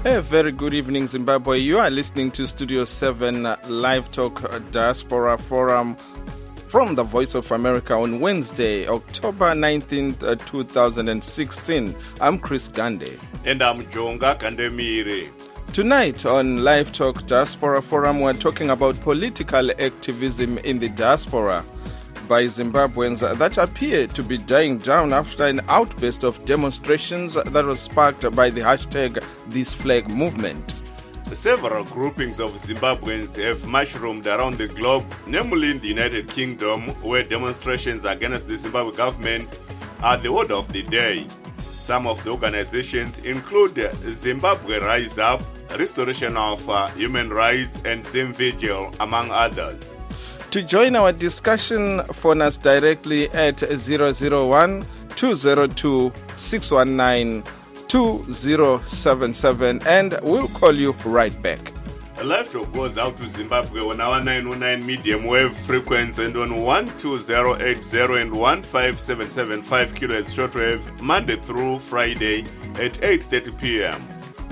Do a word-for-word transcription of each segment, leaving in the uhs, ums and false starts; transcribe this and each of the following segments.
A very good evening, Zimbabwe. You are listening to Studio seven uh, Live Talk uh, Diaspora Forum from the Voice of America on Wednesday, October nineteenth, uh, two thousand sixteen. I'm Chris Gande. And I'm Jonga Kandemire. Tonight on Live Talk Diaspora Forum, we're talking about political activism in the diaspora by Zimbabweans that appear to be dying down after an outburst of demonstrations that was sparked by the hashtag This Flag movement. Several groupings of Zimbabweans have mushroomed around the globe, namely in the United Kingdom, where demonstrations against the Zimbabwe government are the order of the day. Some of the organizations include Zimbabwe Rise Up, Restoration of uh, Human Rights, and Zim Vigil, among others. To join our discussion, phone us directly at zero zero one, two zero two, six one nine, two zero seven seven and we'll call you right back. A live talk goes out to Zimbabwe on our nine oh nine medium wave frequency and on one two zero eight zero and one five seven seven five kilohertz shortwave Monday through Friday at eight thirty p.m.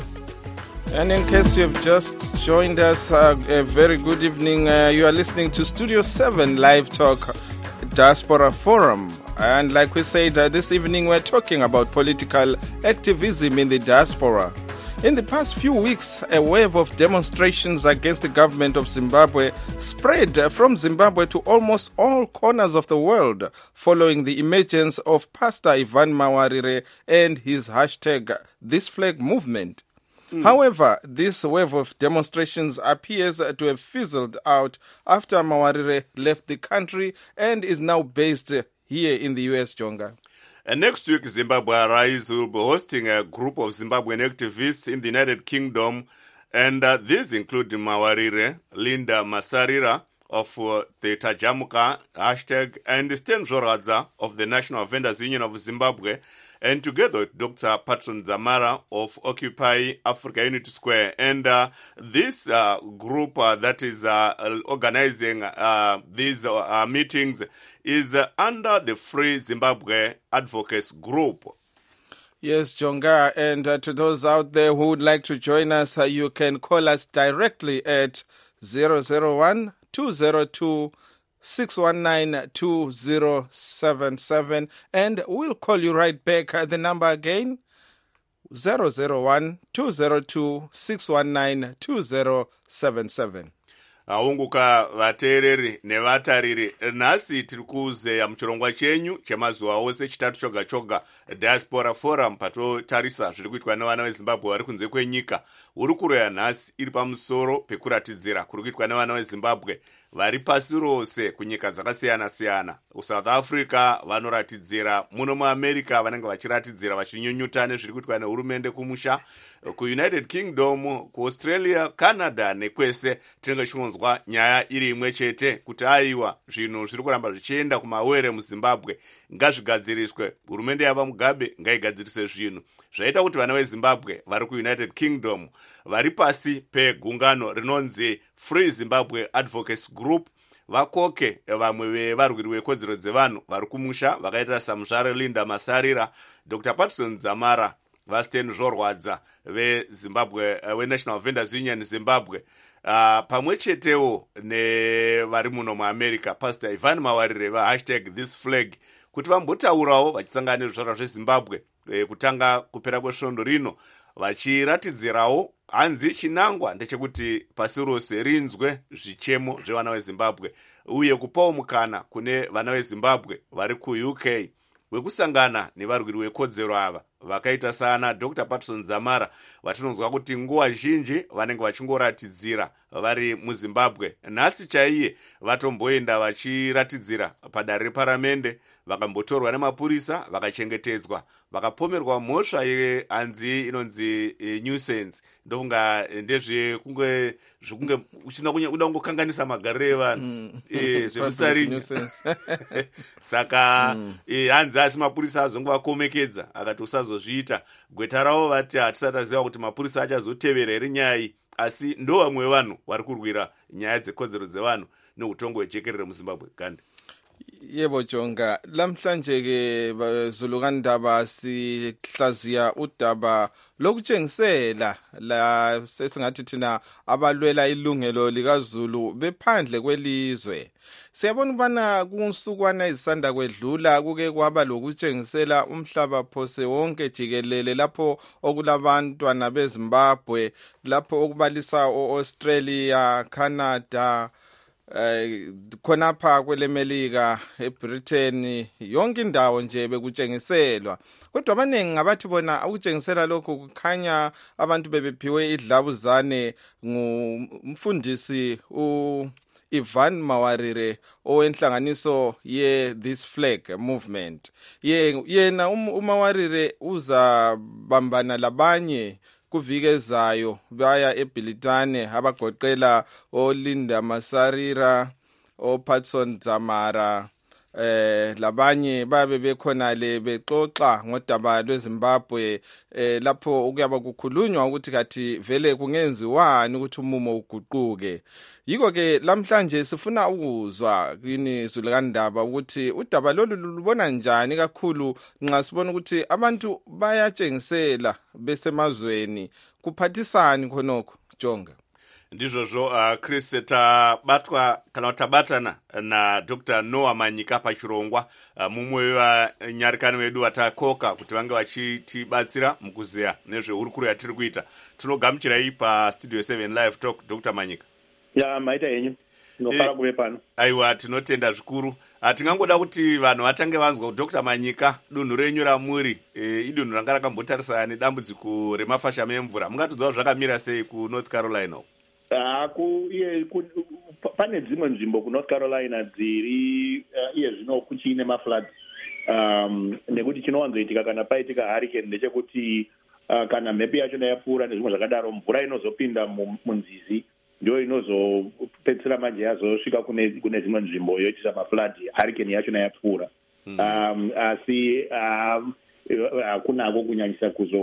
And in case you have just joined us, uh, a very good evening. Uh, you are listening to Studio seven Live Talk Diaspora Forum. And like we said, uh, this evening we're talking about political activism in the diaspora. In the past few weeks, a wave of demonstrations against the government of Zimbabwe spread from Zimbabwe to almost all corners of the world following the emergence of Pastor Ivan Mawarire and his hashtag This Flag movement. Mm. However, this wave of demonstrations appears to have fizzled out after Mawarire left the country and is now based here in the U S, Jonga. And next week, Zimbabwe Rise will be hosting a group of Zimbabwean activists in the United Kingdom, and uh, these include Mawarire, Linda Masarira of uh, the Tajamuka hashtag, and Sten Zoradza of the National Vendors Union of Zimbabwe, and together with Doctor Patson Zamara of Occupy Africa Unity Square. And uh, this uh, group uh, that is uh, organizing uh, these uh, meetings is uh, under the Free Zimbabwe Advocates Group. Yes, Jonga, and uh, to those out there who would like to join us, uh, you can call us directly at zero zero one, two zero two, six one nine, two zero seven seven and we'll call you right back. Uh, the number again, zero zero one, two zero two, six one nine, two zero seven seven. Aunguka vateereri nevatariri, nhasi tiri kuzeya muchirongwa chenyu chemazuva ose chitatu choga choga Diaspora Forum, patotarisa zviri kuitwa nevana veZimbabwe vari kunze kwenyika. Hurukuro yanhasi iri pamusoro pekuratidzira kuri kuitwa nevana veZimbabwe vari pasi rose kunyika dzakasiyana siyana. South Africa vanoratidzira, muno muAmerica vanenge vachiratidzira vachinyunyuta nezviri kuitwa nehurumende kumusha, kuUnited Kingdom, kuAustralia, Canada nekwese tinenge tichionzwa nyaya iri imwe chete kuti aiwa zvinhu zviri kuramba zvichienda kumawere muZimbabwe ngazvigadziriswe. Hurumende yava Mugabe ngaigadzirise zvinhu zvaita kuti vana veZimbabwe vari kuUnited Kingdom vari pasi pegungano rinonzi Free Zimbabwe Advocates Group vakoke vamwe vevarwiri vekodzero dzevanhu vari kumusha vakaita saMuzvare Linda Masarira, Doctor Patson Zamara, vaSten Zorwadza veZimbabwe veNational Vendors Union Zimbabwe, uh, pamwe chetewo nevari muno muAmerica Pastor Ivan Mawarire vahashtag This Flag, kuti vambotaurawo vachisangana nezvizvarwa zveZimbabwe e, kutanga kupera kwesvondo rino vachiratidzirawo hanzi chinangwa ndechekuti pasi rose rinzwe zvichemo zvevana veZimbabwe uye kupawo mukana kune vana veZimbabwe vari kuU K wekusangana nevarwiri vekodzero ava vakaita sana Doctor Patson Zamara vatinonzwa kuti nguva zhinji vanenge vachingoratidzira vari muZimbabwe. Nhasi chaiye vatomboenda vachiratidzira padare reparamende, vakambotorwa nemapurisa vakachengetedzwa, vakapomerwa mhosva yehanzi inonzi e, nuisance, ndofunga ndezvekunge zvikunge uchina kuda kungokanganisa magariro evanhu mm. e, zvemusarinya saka mm. e, hanzi asi mapurisa azongovakomekedza akati usazozviita. Gweta ravo vati hatisati taziva kuti mapurisa achazotevera here nyaya iyi, asi ndo vamwe vanhu vari kurwira nyaya dzekodzero dzevanhu neutongo hwejekerere muZimbabwe. Gande Yebo Jonga, lamhlanje ke bazulukandaba sihlaziya udaba lokutshengisela la sesingathi thina abalwela ilungelo likaZulu bephandle kwelizwe. Siyabona ubana kunsukwana izisanda kwedlula kuke kwaba lokutshengisela umhlaba phose wonke jikelele lapho okulabantwana beZimbabwe, lapho okubalisa oAustralia, Canada, Eh khonapha kwelemelika eBritain, yonke indawo nje bekutshengiselwa. Kodwa abaningi ngabathi bona ukutshengisela lokho kukhanya abantu bebephiwe idlabuzane ngumfundisi u Ivan Mawarire owenhlanganiso ye This Flag Movement. Ye yena uMawarire uzabambana labanye kuvike ezayo baya eBilitane abagoqela oLinda Masarira, oPatson Zamara, eh labanye babe bekhona le bexoxa ngodaba lweZimbabwe, eh lapho ukuyaba kukhulunywa ukuthi kathi vele kungenziwani ukuthi umumo uguquke. Yiko ke lamhlanje sifuna ukuzwa kini zulukandaba ukuthi udaba lolu lubona njani, kakhulu nxa sibona ukuthi abantu bayatshengisela besemazweni. Kuphathisani khonokho Jonga? Ndizvozvo uh, Chris tabatwa kana tabatana na Doctor Noah Manyika pachirongwa, uh, mumwe wanyarikani wedu watakoka kuti vange vachitibatsira mukuzeya nezveurukuru yatiri kuita. Tinogamuchirai pa Studio seven Live Talk Doctor Manyika. Ya maita yenyu tinofara kuve pano. Aiwa, tinotenda zvikuru. Tingangoda kuti vanhu vatange vanzwa kuti Doctor Manyika dunhu renyu ramuri e, idunhu ranga rakambotarisana nedambudziko remafashamu emvura. Mungatudzawo zvakamira sei ku North Carolina? Aku iye pane dzimwe nzvimbo ku North Carolina dziri uh, iye zvino kuchine mafloods. Um nekuti chinowanzoitika kana paitika hurricane ndechekuti uh, kana mhepo yacho yapfuura nezvimwe zvakadaro, mvura inozopinda munzizi ndio inozopedzisira manje yazosvika kune kune dzimwe nzvimbo yoitisa maflood hurricane yacho yapfuura. Mm. Um asi um hakunako kunyanyisa kuzo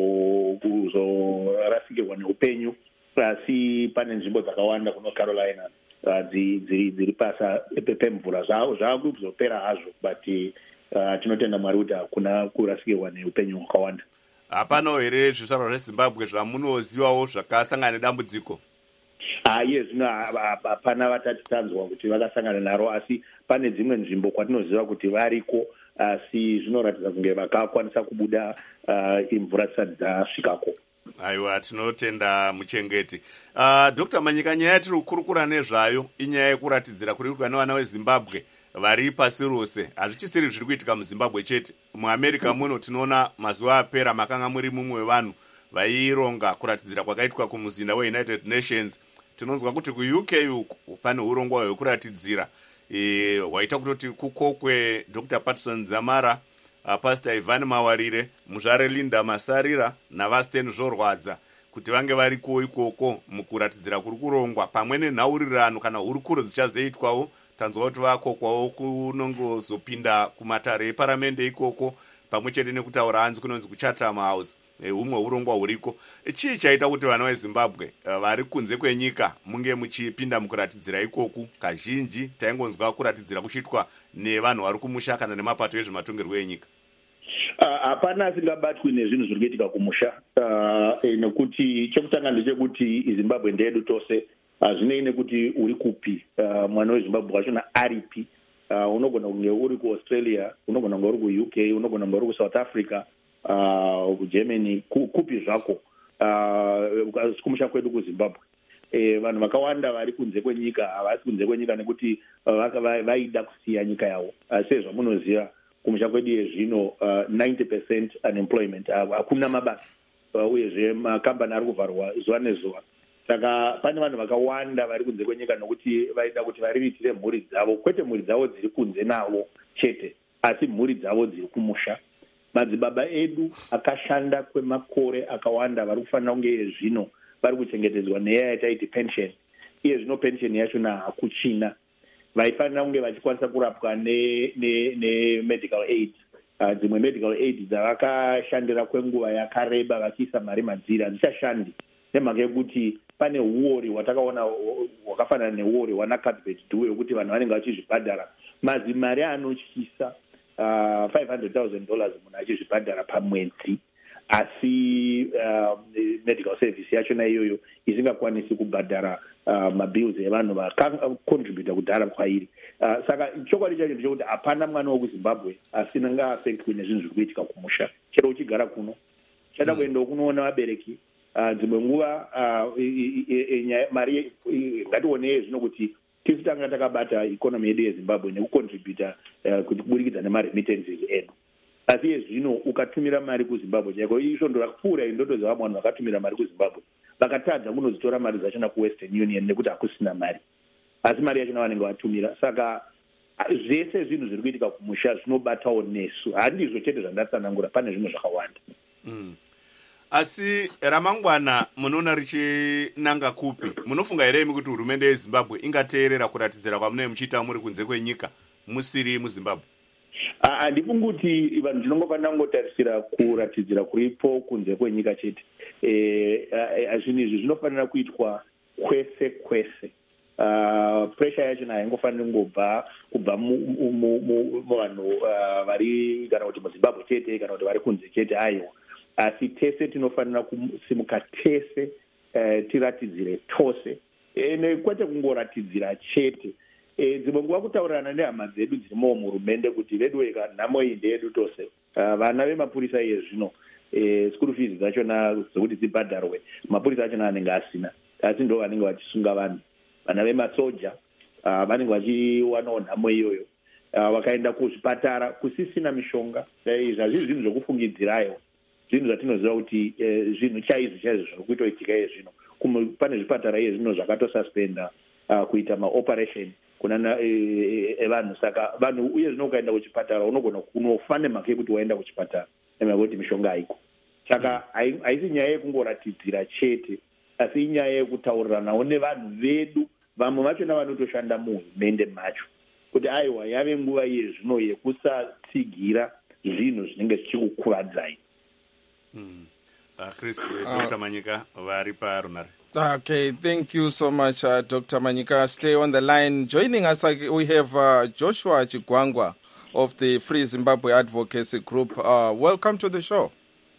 kuzorasikirwa neupenyu. Asi pane nzvimbo dzakawanda ku North Carolina dziri dziri pasa pemvura zvavo zvakuzopera hazvo, but uh, tinotenda Mwari kuti hakuna kurasikirwa neupenyu hwakawanda. Hapana here zvizvarwa zveZimbabwe zvamunozivawo zvakasangana nedambudziko? Ah yes, no, hapana vatati tanzwa kuti vakasangana naro, asi pane dzimwe nzvimbo kwatinoziva kuti variko, asi zvinoratidza kunge vakakwanisa kubuda uh, imvura dzisati dzasvikako. Aiwa, tinotenda muchengeti. Uh, Doctor Manyika, nyaya yatiri kukurukura nezvayo inyaya yekuratidzira kurikuitwa nevana veZimbabwe vari pasi rose. Hazvichisiri zviri kuitika muZimbabwe chete. MuAmerica muno tinoona mazuva apera makanga muri mumwe wevanhu vaironga kuratidzira kwakaitwa kumuzinda weUnited Nations. Tinonzwa kuti ku-U K uku pane urongwa hwekuratidzira e, hwaita kutoti kukokwe Doctor Patson Zamara, Uh, Pastor Ivan Mawarire, muzvare Linda Masarira navaSten Zvorwadza kuti vange variko ikoko mukuratidzira kuri kurongwa pamwe nenhaurirano kana hurukuro dzichazoitwawo. Tanzwa kuti vakokwawo kunongozopinda kumatare eparamende ikoko pamwe chete nekutaura hanzi kunonzi kuChatham House, humwe urongwa huriko. Chii chaita kuti vana veZimbabwe uh, vari kunze kwenyika munge muchipinda mukuratidzira ikoku? Kazhinji taingonzwa kuratidzira kuchiitwa nevanhu vari kumusha kana nemapato ezvematongerwo enyika. Hapana asingabatwi nezvinhu zviri kuitika kumusha, uh, nekuti chekutanga ndechekuti iZimbabwe ndedu tose. Hazvinei nekuti uri kupi, uh, mwana weZimbabwe wachona aripi. Uh, unogona kunge uri kuAustralia, unogona kunge uri kuU K, unogona kunge uri kuSouth Africa, uh, kuGermany, kupi zvako, uh, kumusha kwedu kuZimbabwe. E, vanhu vakawanda vari kunze kwenyika havasi kunze kwenyika nekuti uh, vaida kusiya nyika yavo. Uh, sezvamunoziva kumusha kwedu yezvino uh, ninety percent unemployment, hakuna uh, mabasa, uh, uyezve makambani ari kuvharwa zuva nezuva. Saka pane vanhu vakawanda vari kunze kwenyika nokuti vaida kuti variritire mhuri dzavo, kwete mhuri dzavo dziri kunze navo chete, asi mhuri dzavo dziri kumusha. Madzibaba edu akashanda kwemakore akawanda vari kufanira kunge yezvino vari kuchengetedzwa nenyaya yataiti pension. Iye zvino pension yacho hakuchina. Vaifanira kunge vachikwanisa kurapwa nemedical ne, ne aid. Uh, dzimwe medical aid dzavakashandira kwenguva yakareba vachiisa mari madziri hadzichashandi, nemhaka yekuti pane uori watakaona hwakafanana neuori hwanakadbet due wekuti vanhu vanenge vachizvibhadhara mazimari anotyisa uh, five hundred thousand dollars munhu achizvibhadhara pamwedzi, asi uh, medical service yachona iyoyo isingakwanisi kubhadhara uh, mabills evanhu vakacontributa kudhara kwairi. Uh, saka chokwadi chacho ndechekuti hapana mwana wekuzimbabwe asina ngaaffectwe nezvinhu zviri kuitika kumusha, chero uchigara kuno chada mm. kuenda kunoona vabereki dzimwe uh, nguva uh, mari ngatione zvino kuti tisu tanga takabata ikonomi yedu yezimbabwe nekucontributa uh, kuti kuburikidza nemaremittances edu, asi yezvino ukatumira mari kuzimbabwe chaiko isvondo rakupfuura indoto dzavamwe vanhu vakatumira mari kuzimbabwe vakatadza kunozitora mari dzachona kuwestern union nekuti hakusina mari, asi mari yachona vanenge vatumira. Saka zvese zvinhu zviri kuitika kumusha zvinobatawo nesu, handizvo chete zvandatsanangura, pane zvinhu zvakawanda. mm. Asi ramangwana munoona richinanga kupi? Munofunga here imi kuti hurumende yeZimbabwe ingateerera kuratidzira kwamunenge muchiita muri kunze kwenyika musiri muZimbabwe? Handifungi kuti vanhu tinongofanira kungotarisira kuratidzira kuripo kunze kwenyika chete. Zvinhu izvi zvinofanira kuitwa kwese kwese. Pressure yacho haingofaniri kungobva kubva muvanhu vari kana kuti muZimbabwe chete kana kuti vari kunze chete, aiwa, asi tese tinofanira kusimuka tese uh, tiratidzire tose, e, kwete kungoratidzira chete. E, dzimwe nguva kutaurirana nehama dzedu dzirimo muhurumende kuti vedweka nhamo iyi ndeyedu tose. Uh, vana vemapurisa iye zvino e, school fees dzachona dzekuti dzibhadharwe mapurisa achona anenge asina, asi ndo vanenge vachisunga vanhu. Vana vemasoja uh, vanenge vachiwanawo nhamo iyoyo, uh, vakaenda kuzvipatara kusisina mishonga. Izvi hazvizvi zvinhu zvokufungidzirayo, zvinhu zvatinoziva kuti eh, zvinhu chaizvo chaizvo zviri kuitoitika iye zvino. Pane zvipatara iye zvino zvakatosuspenda uh, kuita maoperation kuna evanhu e, saka vanhu uye zvino ukaenda kuchipatara unogona kunofa nemhaka yekuti waenda kuchipatara nemhaka yekuti mishonga haiko. Saka haisi nyaya yekungoratidzira chete, asi inyaya yekutauriranawo nevanhu vedu, vamwe vachona vanotoshanda muhurumende macho, kuti aiwa yave nguva iye zvino yekusatsigira zvinhu zvinenge zvichikukuvadzai. Mm. Uh, Chris, uh, Doctor Manyika, vari parunare. Okay, thank you so much, uh, Doctor Manyika. Stay on the line. Joining us, uh, we have uh, Joshua Chigwangwa of the Free Zimbabwe Advocacy Group. Uh, welcome to the show.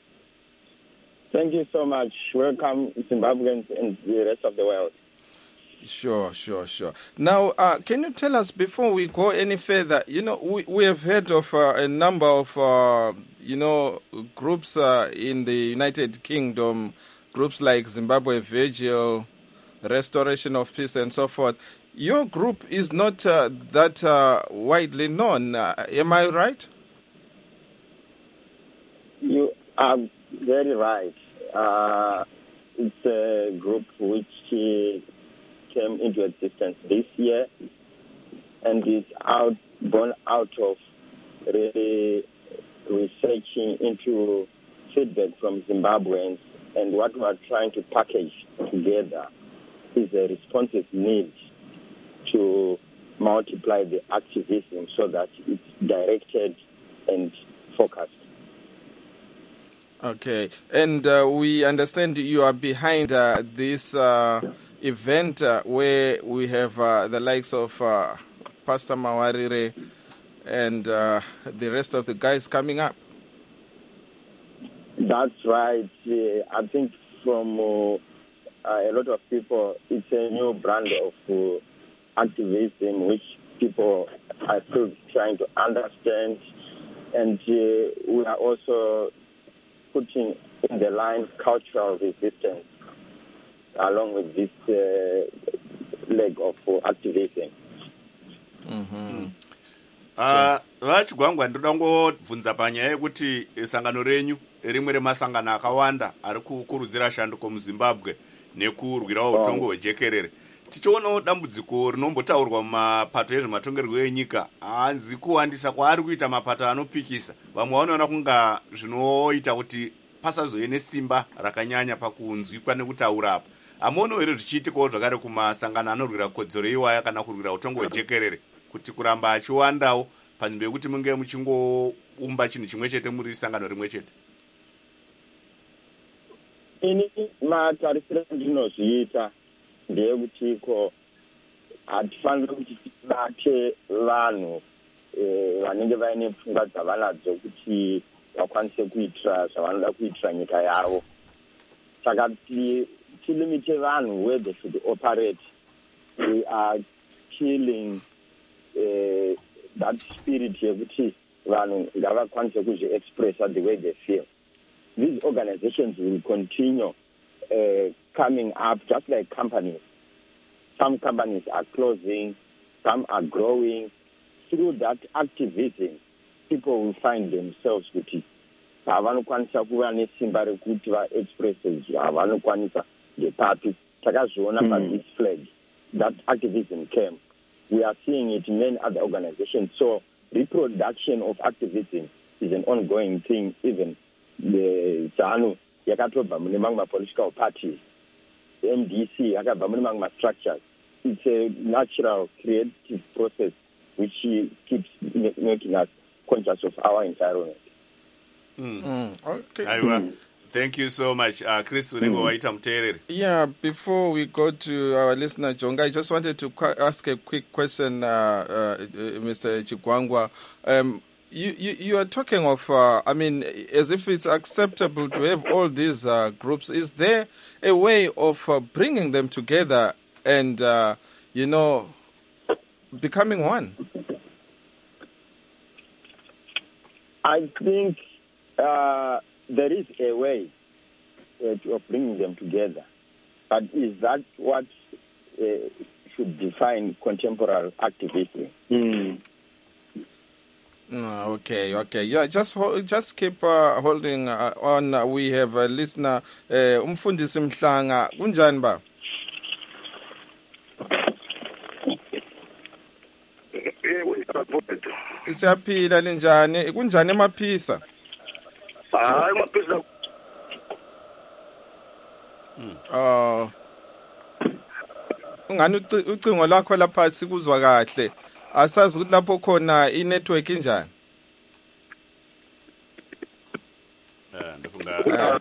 Thank you so much. Welcome, Zimbabweans and the rest of the world. Sure, sure, sure. Now, uh, can you tell us, before we go any further, you know, we, we have heard of uh, a number of, uh, you know, groups uh, in the United Kingdom, groups like Zimbabwe Vigil, Restoration of Peace, and so forth. Your group is not uh, that uh, widely known. Uh, am I right? You are very right. Uh, it's a group which uh, came into existence this year and is out, born out of really researching into feedback from Zimbabweans, and what we are trying to package together is a responsive need to multiply the activism so that it's directed and focused. Okay, and uh, we understand you are behind uh, this uh, event uh, where we have uh, the likes of uh, Pastor Mawarire and uh, the rest of the guys coming up. That's right. Uh, I think from uh, uh, a lot of people, it's a new brand of uh, activism which people are still trying to understand, and uh, we are also putting in the line cultural resistance along with this uh, leg of uh, activism. Mm-hmm. Uh, vachigwangwa ndoda ngovhunza panyaya yekuti sangano renyu rimwe remasangano akawanda ari kukurudzira shanduko muZimbabwe nekurwirawo utongo hwejekerere. Tichionawo dambudziko rinombotaurwa mumapato ezvematongerwo enyika, hanzi kuwandisa kwaari kuita mapato anopikisa. Vamwe vanoona kunga zvinoita kuti pasazove nesimba rakanyanya pakunzwikwa nekutaura apa. Hamuonawo here zvichiitikawo zvakare kumasangano anorwira kodzero iwaya kana kurwira utongo hwejekerere, kuti kuramba achiwandawo panzvimbo yekuti munge muchingoumba chinhu chimwe chete muri sangano rimwe chete? ini matarisiro ndinozviita ndeyekuti ko hatifaniri kuti tibate vanhu vanenge vaine pfungwa dzavanadzo kuti vakwanise kuitira zvavanoda kuitira nyika yavo. Saka tilimite vanhu where they should operate. We are killing uh, that spirit yekuti vanhu ngavakwanise kuzvi-expressa the way they feel. These organizations will continue uh, coming up just like companies. Some companies are closing, some are growing. Through that activism, people will find themselves kuti havanokwanisa kuva nesimba rekuti va-expresse havanokwanisa ngepapi. Takazviona pa this flag. That activism came. We are seeing it in many other organizations. So reproduction of activism is an ongoing thing. Even the ZANU yakatobva mune mamwe political parties, M D C yakabva mune mamwe structures. It's a natural creative process which keeps making us conscious of our environment. Mm. Mm, okay. Mm. Thank you so much. Uh, Chris, mm. Yeah, before we go to our listener, Jonga, I just wanted to qu- ask a quick question, uh, uh, Mister Chigwangwa. Um, you, you, you are talking of, uh, I mean, as if it's acceptable to have all these uh, groups. Is there a way of uh, bringing them together and, uh, you know, becoming one? I think uh, there is a way uh, of bringing them together. But is that what uh, should define contemporary activism? Mm. Oh, okay, okay. Yeah, just ho- just keep uh, holding uh, on. Uh, we have a listener, uh, Umfundisi Mhlanga. Kunjani ba? Siyaphila linjani? Kunjani emaphisa? Hayi emaphisa. Oh. Ungani ucingo lakho lapha sikuzwa kahle. Asazi ukuthi lapho khona i-network injani. Eh ndifunga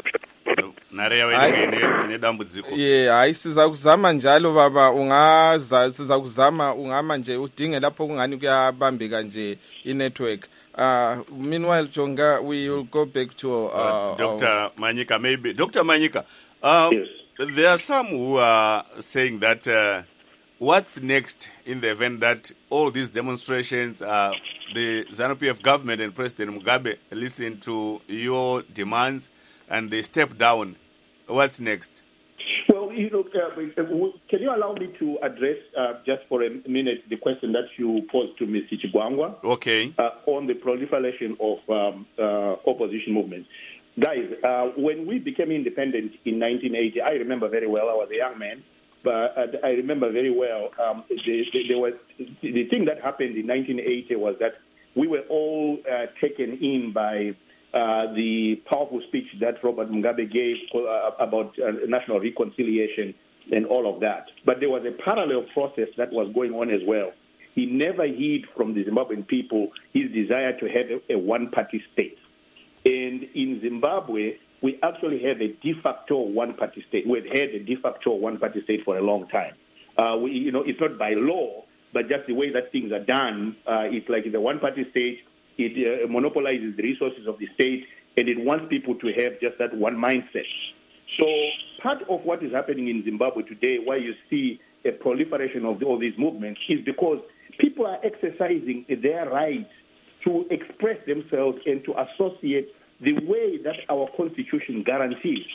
nare yawe ine dambudziko. Yeah, hayi siza kuzama njalo baba, ungaza siza kuzama ungama nje udinge lapho kungani kuyabambeka nje i-network. Uh, meanwhile, Jonga, we will go back to uh, uh, Doctor Our... Manyika. Maybe Doctor Manyika. Uh, yes. There are some who are saying that uh, what's next in the event that all these demonstrations, uh, the ZANU-P F government and President Mugabe listen to your demands and they step down? What's next? Well, you know, uh, can you allow me to address uh, just for a minute the question that you posed to Mister Chigwangwa? Okay. Uh, on the proliferation of um, uh, opposition movements. Guys, uh, when we became independent in nineteen eighty, I remember very well, I was a young man, but uh, I remember very well um, the, the, there was, the thing that happened in nineteen eighty was that we were all uh, taken in by uh, the powerful speech that Robert Mugabe gave uh, about uh, national reconciliation and all of that. But there was a parallel process that was going on as well. He never hid from the Zimbabwean people his desire to have a, a one-party state. And in Zimbabwe, we actually have a de facto one-party state. We've had a de facto one-party state for a long time. Uh, we, you know, it's not by law, but just the way that things are done. Uh, it's like the one-party state. It uh, monopolizes the resources of the state, and it wants people to have just that one mindset. So part of what is happening in Zimbabwe today, why you see a proliferation of all these movements, is because people are exercising their right to express themselves and to associate the way that our Constitution guarantees.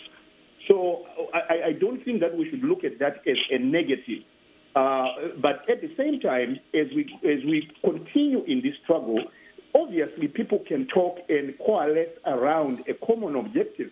So I, I don't think that we should look at that as a negative. Uh, but at the same time, as we as we continue in this struggle, obviously people can talk and coalesce around a common objective.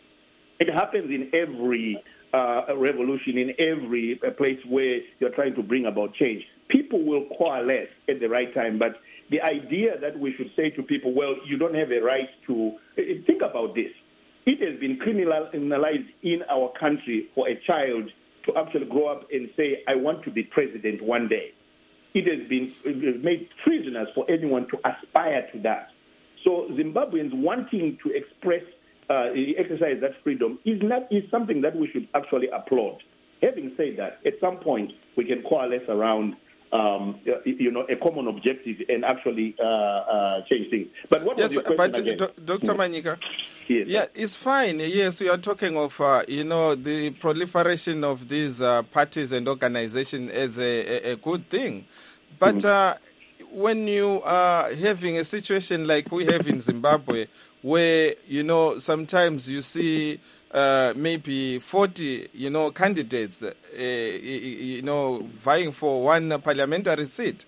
It happens in every uh, revolution, in every uh, place where you're trying to bring about change. People will coalesce at the right time, but the idea that we should say to people, well, you don't have a right to... Think about this. It has been criminalized in our country for a child to actually grow up and say, I want to be president one day. It has been made treasonous for anyone to aspire to that. So Zimbabweans wanting to express uh, exercise that freedom is not is something that we should actually applaud. Having said that, at some point we can coalesce around, um, you know, a common objective and actually uh, uh, change things. But what yes, was your but question again? Doctor Manyika, yes, yeah, it's fine. Yes, you are talking of, uh, you know, the proliferation of these uh, parties and organizations as a, a, a good thing. But mm-hmm. uh, when you are having a situation like we have in Zimbabwe, where, you know, sometimes you see uh, maybe forty, you know, candidates, uh, you know, vying for one parliamentary seat.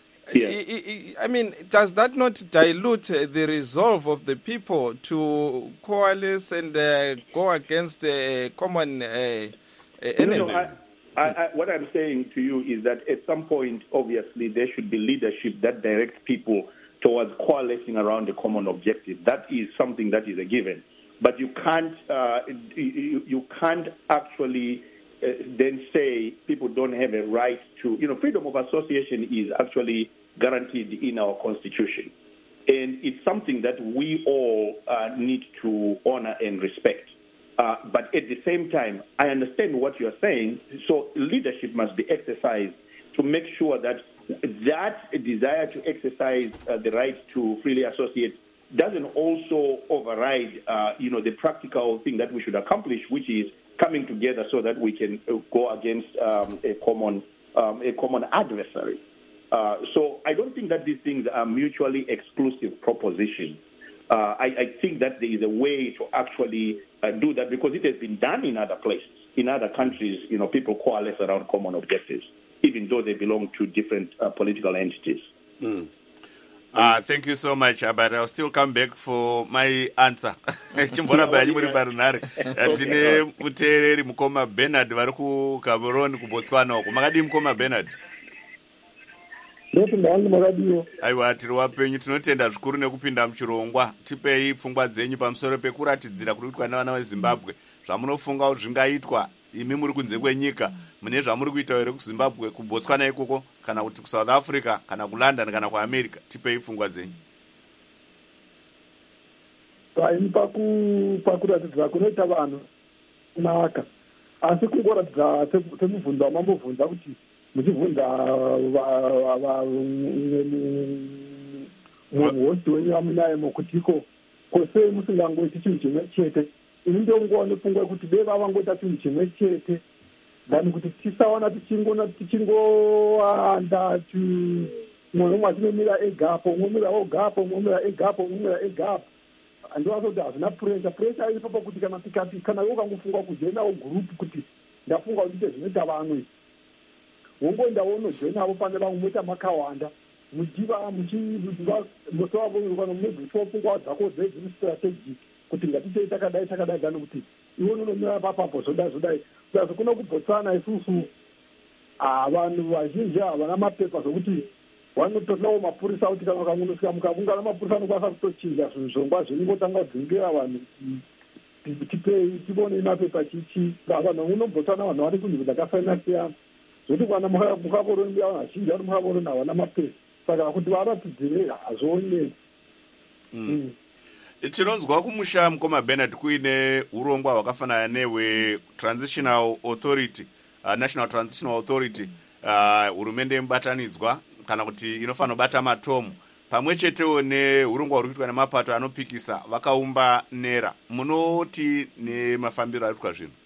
Yeah. I mean, does that not dilute the resolve of the people to coalesce and uh, go against a common uh, enemy? No, no, I, I, I, what I'm saying to you is that at some point, obviously, there should be leadership that directs people towards coalescing around a common objective. That is something that is a given. But you can't, uh, you, you can't actually uh, then say people don't have a right to, you know, freedom of association is actually guaranteed in our Constitution. And it's something that we all uh, need to honor and respect. Uh, but at the same time, I understand what you're saying. So leadership must be exercised to make sure that that desire to exercise uh, the right to freely associate doesn't also override, uh, you know, the practical thing that we should accomplish, which is coming together so that we can uh, go against um, a common um, a common adversary. Uh, so I don't think that these things are mutually exclusive propositions. Uh, I, I think that there is a way to actually uh, do that because it has been done in other places. In other countries, you know, people coalesce around common objectives, even though they belong to different uh, political entities. Mm. Uh, thank you so much, uh, but I'll still come back for my answer. Chimbora banyi muri parunare. Tine mutereri mukoma Bernard vari ku Cameroon ku Botswana uko. Makadi mukoma Bernard. Ndoto ndani makadiyo. Aiwa tiri wapenyu tinotenda zvikuru nekupinda muchirongwa. Tipei pfungwa dzenyu pamusoro pekuratidzira kuri kuitwa navana veZimbabwe. Zvamunofunga kuti zvingaitwa imi muri kunze kwenyika mune zvamuri kuita here kuZimbabwe kuBotswana ikoko kana kuti kuSouth Africa kana kuLondon kana kuAmerica. Tipei pfungwa dzenyu. Paini paku pakuratidza kunoita vanhu kunaka. Asi kungoratidza semubvunzo wamambobvunza kuti muchibvunza muhosti wenyu amunaye mukutiko kwese musingangoiti chinhu chimwe chete. Ini ndongoona pfungwa kuti dai vavangoita chinhu chimwe chete dhani kuti tisaona tichingona tichingoanda mumwe umwe achinomira egapo umwe mira ogapo umwe mira egapo umwe mira egapo andiwaza kuti hazvina puresha puresha iripo pakuti kana tikati kana ukangofunga kujoinawo gurupu kuti ndafunga kuti ite zvinoita vamwe wongoendawo unojoinavo pane vamwe moita makawanda muchiva muchiva mosovavokana munezvifopfungwa dzako dzedziri strategic kuti ngatitei takadai takadai dhani kuti iwe unomira papapo zodai zodai saka kuna kuBotswana isusu vanhu vazhinji havana mapepa zvokuti vanototawo mapurisa kuti kana ukamunosvika mukaungana mapurisa anokwanisa kutochinja zvinhu zvongwa zvinongotanga kudzingira vanhu tipei tivonei mapepa chichi vanhu unoBotswana vanhu vari kunzvimbo dzakasiyana siyana zvokuti kana mukavoroni vanhu vazhinji vari mukavoroni havana mapepa saka kuti varatidzire hazvioneki. Tinonzwa kumusha mukoma Bernard kuine urongwa hwakafanana nehwe Transitional Authority, uh, National Transitional Authority, hurumende uh, mubatanidzwa kana kuti inofanira kubata matomu pamwe chetewo neurongwa huri kuitwa nemapato anopikisa vakaumba NERA. Munoti nemafambiro ari kuitwa zvinhu?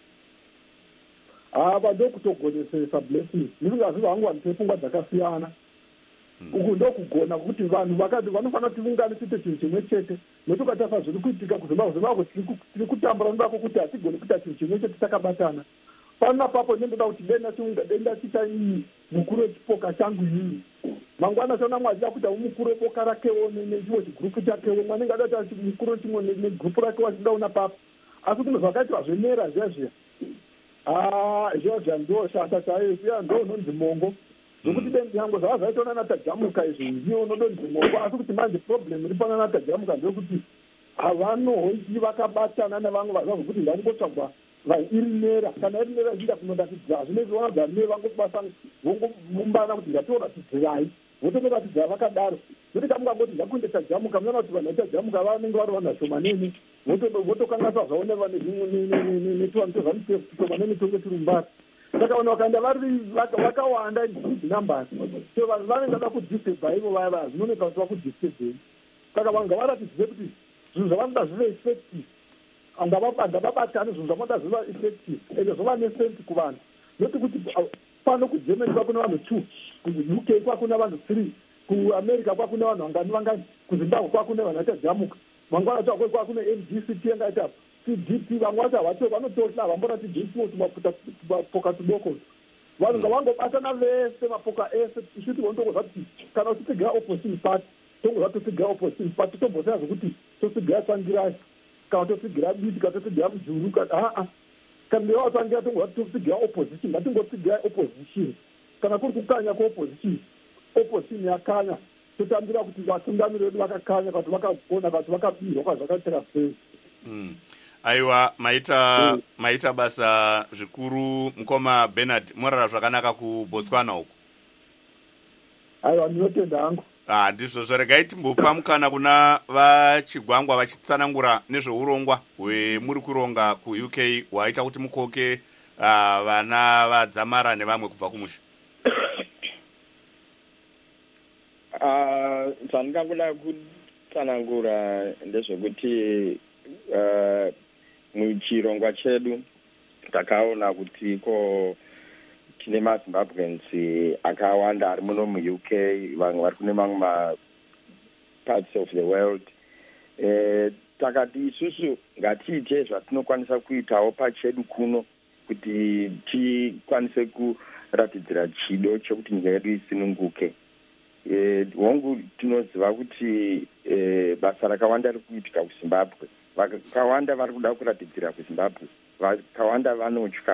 Ava ndokutogonesesa blessing. Ndisingaziva hangu vanhu pfungwa dzakasiyana. Uku ndokugona kuti vanhu vakati vanofanira tivungane tiite chinhu chimwe chete notokatafa zviri kuitika kuZimbabwe. Zimbabwe tiri kutambura nodako kuti hatigoni kuita chinhu chimwe chete takabatana. Pano apapo ndindoda kuti denda chiunga denda chita iyi mukuru wechipoka changu iyi mangwana chona mwazia kuti mukuru weboka rakewo nechimwe chigurupu chakewo mwanenge adati ati mukuru wechimwe negurupu rake wachidauna papo asi kuti zvakaitwa zvenera zviya zviya ah zviya zviya ndo shata chaiyo zviya ndo unonzi mongo zvokuti bendi yangu zvava zvaitona natajamuka izvi ndiyo unodonzi mongo asi kuti manje problem iri pana natajamuka ndekuti havanohoiki vakabatana nevamwe vaziva zvokuti ndangotsvagwa iri NERA kana iri NERA ichida kunoratidza zvine zvavanogara ne vangobasa vongomumbana kuti ngatioratidzirai vototoratidza vakadaro nokuti kamungangoti ndakunde tajamuka munoona kuti vanhu vaitajamuka vanenge vari vanhu vashomanini votokangaswa zvavo netuvanotovamisema nemitongo tiri mumbari saka vanhu vakaenda vakawanda huge numbers so vanhu vanenge vada kudisturba ivo vaya vaya zvinooneka kuti vakudisturbai saka vanhu ngavaratidzire kuti zvinhu zvavanoda zvive effective angavabatani zvinhu zvavanoda zviva effective ende zvova nesense kuvanhu noti kuti pano kugermany kwakuna vanhu two ku-U K kwakuna vanhu three kuamerica kwakuna vanhu vangani vangani kuzimbabwe kwakuna vanhu vachajamuka vamwe vanoti akoi kwakuna M D C T yangaita C D P vamwe vati havato vanotosla vambonati jisimo tumapoka tudoko vanhu ngavangobatana vese mapoka ese ishuti vonotongozva kuti kana uchitsigira opposition party tongozva totsigira opposition party tombosaya zvokuti totsigira tsangirai kana totsigira biti kana totsigira mujuru aa kana ndevautangira tongozva totsigira opposition ngatingotsigira opposition kana kuri kukanya kweopposition opposition yakanya totambira kuti vatungamiri vedu vakakanya kuti vakagona kuti vakabirwa kwazvakaitira sei. Aiwa, maita mm. maita basa zvikuru mukoma Bernard morara zvakanaka kuBotswana uko. Aiwa, ndinotenda hangu. Ah, ndizvo zvoregai timbopa mukana kuna vachigwangwa vachitsanangura nezveurongwa hwemuri kuronga ku-U K hwaita kuti mukoke uh, vana vadzamara nevamwe kubva kumusha. Uh, zvandingangoda kutsanangura ndezvekuti uh, muchirongwa chedu takaona kuti ko tine mazimbabweans akawanda ari muno mu-U K vamwe vari kune mamwe maparts of the world eh, takati isusu ngatiite zvatinokwanisa kuitawo pachedu kuno kuti tikwanise kuratidzira chido chekuti nyika yedu isununguke. Eh, hongu tinoziva kuti eh, basa rakawanda riri kuitika kuZimbabwe, vakawanda vari kuda kuratidzira kuZimbabwe, vakawanda vanotya,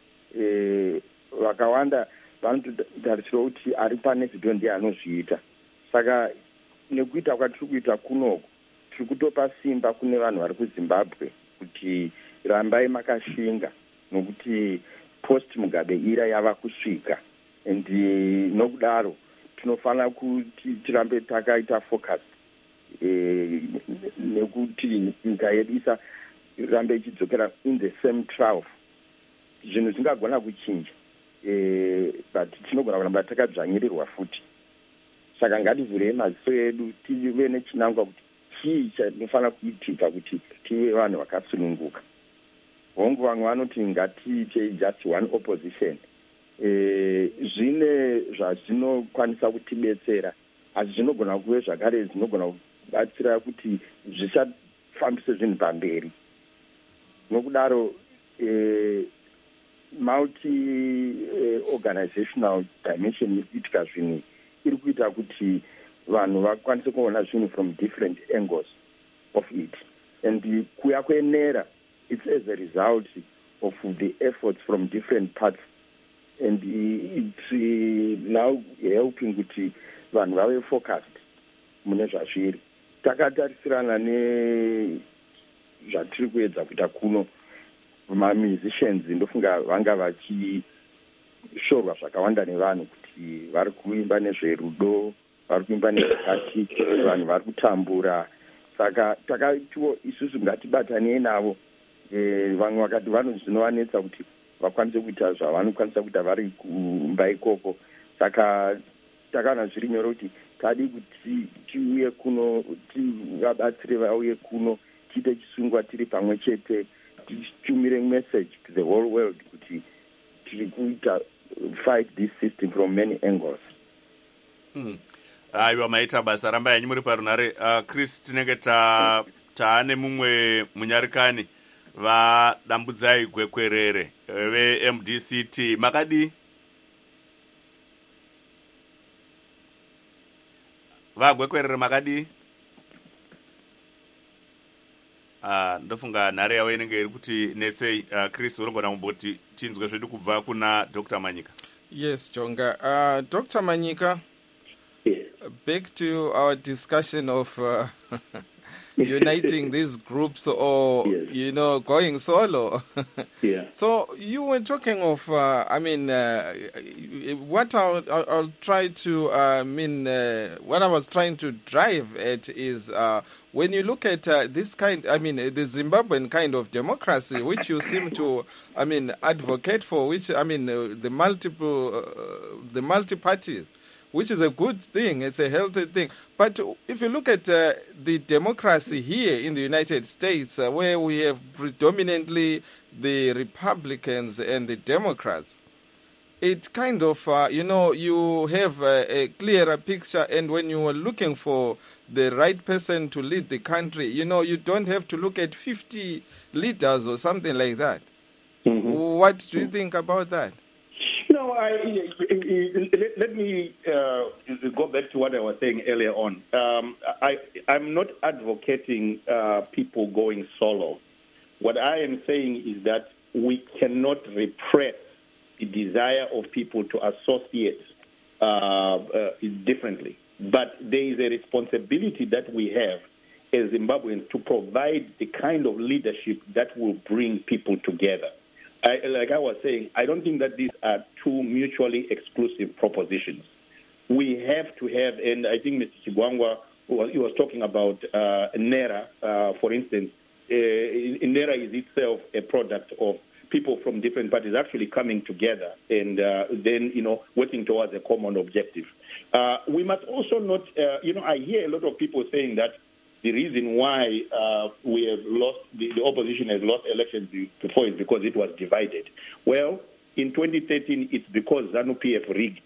eh, vakawanda vanototarisira kuti ari panevido ndiye anozviita. Saka nekuita kwatiri kuita kunoku tiri kutopa simba kune vanhu vari kuZimbabwe kuti rambai makashinga nokuti post Mugabe ira yava kusvika, and nokudaro tinofanira kuti tirambe takaita focus eh, nekuti nyika yedu isa rambe ichidzokera in the same trough. Zvinhu zvingagona kuchinja eh, but tinogona kuramba takadzvanyirirwa futi. Saka ngativhurei maziso edu tive nechinangwa kuti chii chatinofanira kuitika kuti tive vanhu vakasununguka. Hongu vamwe vanoti ngatiite just one opposition. Eh, zvine zvazvinokwanisa kutibetsera, asi zvinogona kuve zvakare zvinogona kubatsira kuti zvisafambise zvinhu pamberi. Nokudaro eh, multi eh, organizational dimension ikuitika zvinhu iri kuita kuti vanhu vakwanise kuona zvinhu from different angles of it, and kuya kwenera it's as a result of the efforts from different parts, and it's uh, now helping kuti vanhu vave focused mune zvazviri. Takatarisirana ne zvatiri kuedza kuita kuno, mamusicians ndofunga vanga vachishorwa zvakawanda nevanhu kuti vari kuimba nezverudo, vari kuimba nezvakati, vanhu vari kutambura. Saka takatiwo isusu ngatibatanei navo. Eh, vamwe vakati vanhu zvinovanetsa kuti vakwanise kuita zvavanokwanisa kuita vari kumba ikoko. Saka takaona zviri nyore kuti tadi kuti tiuye kuno, tivabatsire vauye kuno, tiite chisungwa tiri pamwe chete, titumire message to the whole world kuti tiri kuita fight this system from many angles. Hmm. Aiwa, maita basa ramba yanyu muri parunare. Uh, Chris, tinenge ta taane mumwe munyarikani vadambudzai gwekwerere ve M D C T makadi vagwekwerere makadi. Uh, ndofunga nhare yavo inenge iri kuti netsei. uh, Chris, urongona kumboti tinzwe zvedu kubva kuna Doctor Manyika. Yes, Jonga. Uh, Doctor Manyika, yes. Back to our discussion of uh, uniting these groups or, yes. you know, going solo. Yeah. So you were talking of, uh, I mean, uh, what I'll, I'll, I'll try to, uh, mean, uh, what I was trying to drive at is uh, when you look at uh, this kind, I mean, the Zimbabwean kind of democracy, which you seem to, I mean, advocate for, which, I mean, uh, the multiple, uh, the multi-parties, which is a good thing. It's a healthy thing. But if you look at uh, the democracy here in the United States, uh, where we have predominantly the Republicans and the Democrats, it kind of, uh, you know, you have a, a clearer picture. And when you are looking for the right person to lead the country, you know, you don't have to look at fifty leaders or something like that. Mm-hmm. What do you think about that? No, I, let, let me uh, go back to what I was saying earlier on. Um, I, I'm not advocating uh, people going solo. What I am saying is that we cannot repress the desire of people to associate uh, uh, differently. But there is a responsibility that we have as Zimbabweans to provide the kind of leadership that will bring people together. I, like I was saying, I don't think that these are two mutually exclusive propositions. We have to have, and I think Mister Chigwangwa, he was talking about uh, NERA, uh, for instance. Uh, NERA is itself a product of people from different parties actually coming together and uh, then, you know, working towards a common objective. Uh, we must also not, uh, you know, I hear a lot of people saying that the reason why uh, we have lost, the, the opposition has lost elections before is because it was divided. Well, in twenty thirteen, it's because ZANU-P F rigged.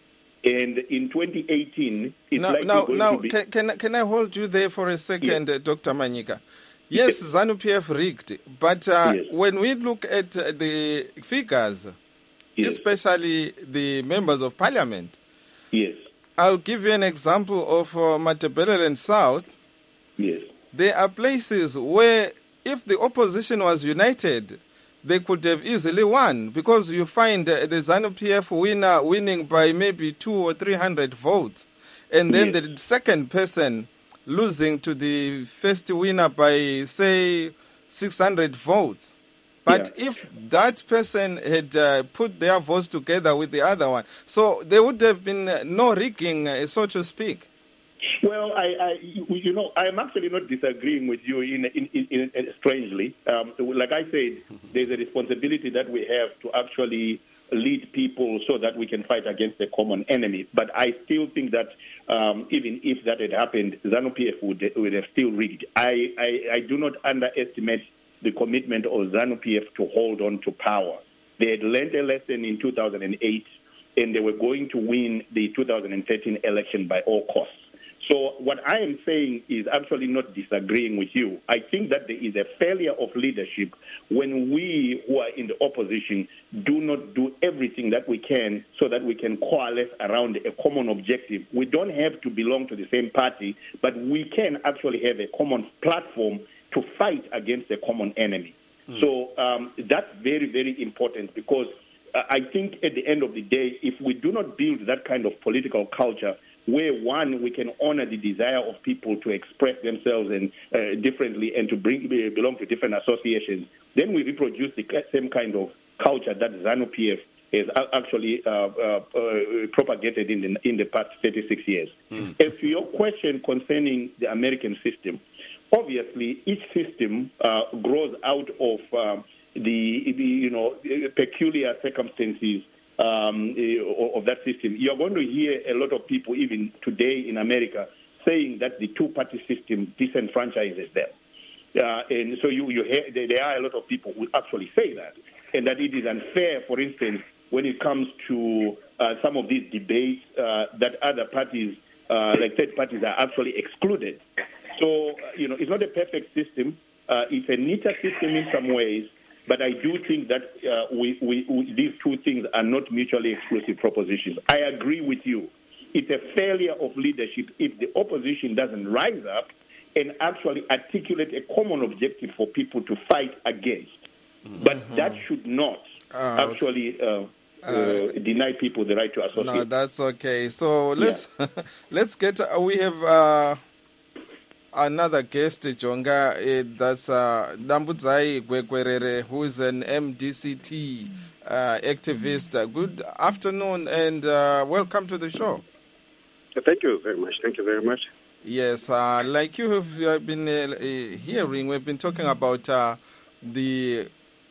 And in twenty eighteen, it's now, likely now, going now, to be... Can, can, can I hold you there for a second, yes. uh, Doctor Manyika? Yes, ZANU-P F rigged, but uh, yes. when we look at uh, the figures, yes. especially the members of parliament, yes, I'll give you an example of uh, Matabeleland South. Yes. There are places where if the opposition was united, they could have easily won, because you find uh, the ZANU-P F winner winning by maybe two or three hundred votes, and then yes. the second person losing to the first winner by, say, six hundred votes. But yeah. if that person had uh, put their votes together with the other one, so there would have been no rigging, uh, so to speak. Well, I, I, you know, I'm actually not disagreeing with you in, in, in, in strangely. Um, like I said, there's a responsibility that we have to actually lead people so that we can fight against a common enemy. But I still think that um, even if that had happened, ZANU-P F would, would have still rigged. I, I, I do not underestimate the commitment of ZANU-P F to hold on to power. They had learned a lesson in two thousand eight, and they were going to win the two thousand thirteen election by all costs. So what I am saying is actually not disagreeing with you. I think that there is a failure of leadership when we who are in the opposition do not do everything that we can so that we can coalesce around a common objective. We don't have to belong to the same party, but we can actually have a common platform to fight against a common enemy. Mm. So um, that's very, very important, because uh, I think at the end of the day, if we do not build that kind of political culture where, one, we can honor the desire of people to express themselves and uh, differently and to bring belong to different associations, then we reproduce the same kind of culture that ZANU-P F has actually uh, uh, uh, propagated in the, in the past thirty-six years. Mm. As to your question concerning the American system, obviously each system uh, grows out of uh, the, the you know peculiar circumstances Um, of that system. You're going to hear a lot of people, even today in America, saying that the two-party system disenfranchises them. Uh, and so you, you hear, there are a lot of people who actually say that, and that it is unfair, for instance, when it comes to uh, some of these debates, uh, that other parties, uh, like third parties, are actually excluded. So, you know, it's not a perfect system. Uh, it's a neater system in some ways, but I do think that uh, we, we, we, these two things are not mutually exclusive propositions. I agree with you. It's a failure of leadership if the opposition doesn't rise up and actually articulate a common objective for people to fight against. Mm-hmm. But that should not uh, actually uh, uh, uh, deny people the right to associate. No, that's okay. So let's yeah. let's get. Uh, we have. Uh, another guest, Jonga, uh, that's uh, Dambudzai Gwekwerere, who is an M D C T uh, activist. Uh, good afternoon and uh, welcome to the show. Thank you very much. Thank you very much. Yes, uh, like you have uh, been uh, hearing, we've been talking about uh, the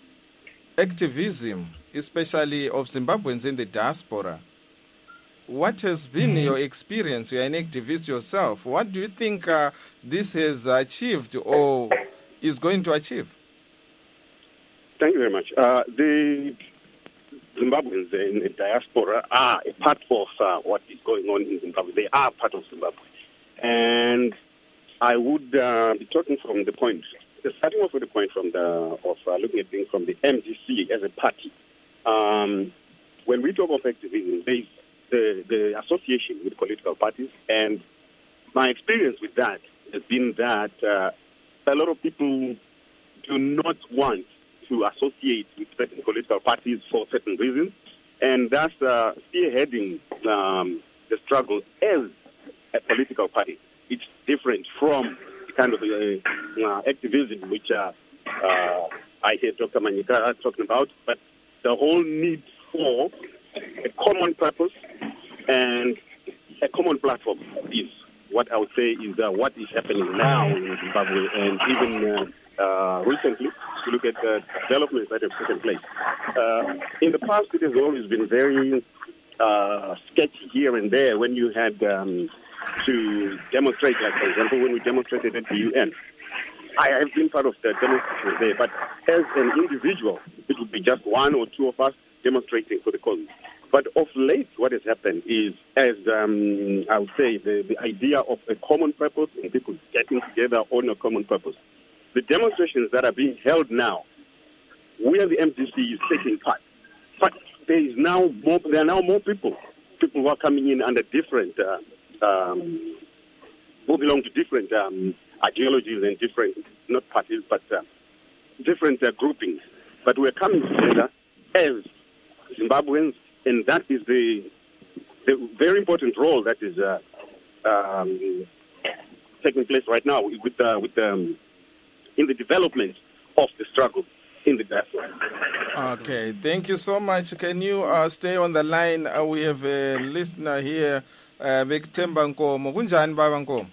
activism, especially of Zimbabweans in the diaspora. What has been your experience? You're an activist yourself. What do you think uh, this has achieved or is going to achieve? Thank you very much. Uh, the Zimbabweans in the diaspora are a part of uh, what is going on in Zimbabwe. They are part of Zimbabwe. And I would uh, be talking from the point, starting off with the point from the, of uh, looking at things from the M D C as a party. Um, when we talk of activism, there is the, the association with political parties, and my experience with that has been that uh, a lot of people do not want to associate with certain political parties for certain reasons, and that's uh, spearheading um, the struggle as a political party. It's different from the kind of uh, uh, activism which uh, uh, I hear Doctor Manyika talking about, but the whole need for a common purpose and a common platform is what I would say is uh, what is happening now in Zimbabwe, and even uh, uh, recently, to look at the developments that have taken place. Uh, in the past, it has always been very uh, sketchy here and there when you had um, to demonstrate, like, for example, when we demonstrated at the U N. I have been part of the demonstration there, but as an individual, it would be just one or two of us demonstrating for the cause. But of late, what has happened is, as um, I would say, the, the idea of a common purpose and people getting together on a common purpose. The demonstrations that are being held now, where the M D C is taking part, but there is now more. There are now more people, people who are coming in under different, uh, um, who belong to different um, ideologies and different, not parties, but uh, different uh, groupings. But we're coming together as Zimbabweans. And that is the, the very important role that is uh, um, taking place right now with uh, with um, in the development of the struggle in the diaspora. Okay, thank you so much. Can you uh, stay on the line? Uh, we have a listener here, uh, Victemba Nkomo. Kunjani baba Nkomo?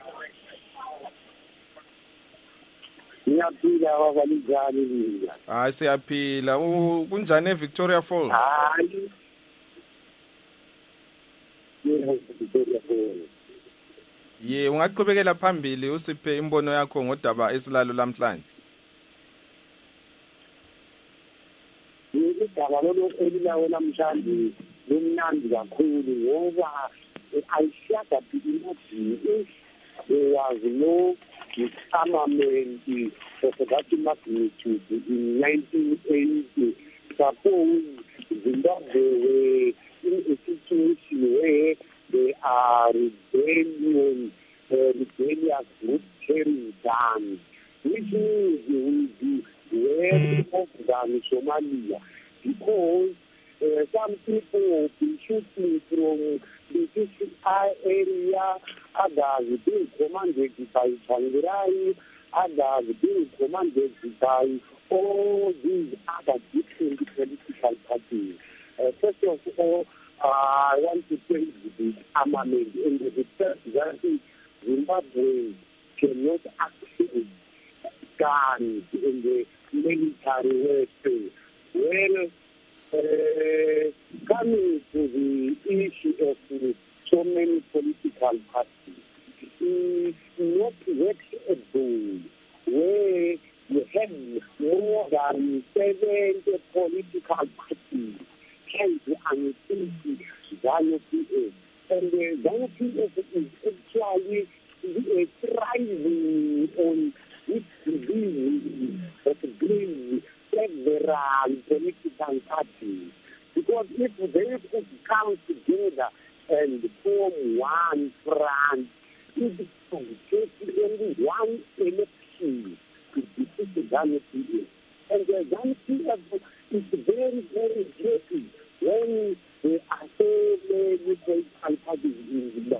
Ngiyaphila wabanjani. Hayi siyaphila. Kunjani eVictoria Falls? Hayi. Ye ungaqhubekela phambili usiphe imbono yakho ngodaba esilalo lamhlanje. Igaba lolo elilawo namhlanje limnandi kakhulu ngoba ayishaga philimothi was no disarmament of that magnitude in nineteen eighty. Suppose Zimbabwe were in a situation where they are rebellion, uh, rebellious group carrying guns, which means they will be way more than Somalia, because uh, some people will be shooting from the C C I area, others being commanded by Changirai, others being commanded by all these other different political parties. Uh, first of all, uh, I want to praise the armament and the fact that Zimbabwe cannot access guns in the military weapons. Well, uh, coming to the issue of uh, so many political parties, is not workable where you have more than seventy political parties trying to unseat ZANU-P F. And the ZANU-P F is actually uh, thriving on this disease that brings several political parties. Because if they could come together and form one front, it would take only one election to defeat the ZANU-P F. And the ZANU-P F is very, very happy when there are so many political parties in Zimbabwe.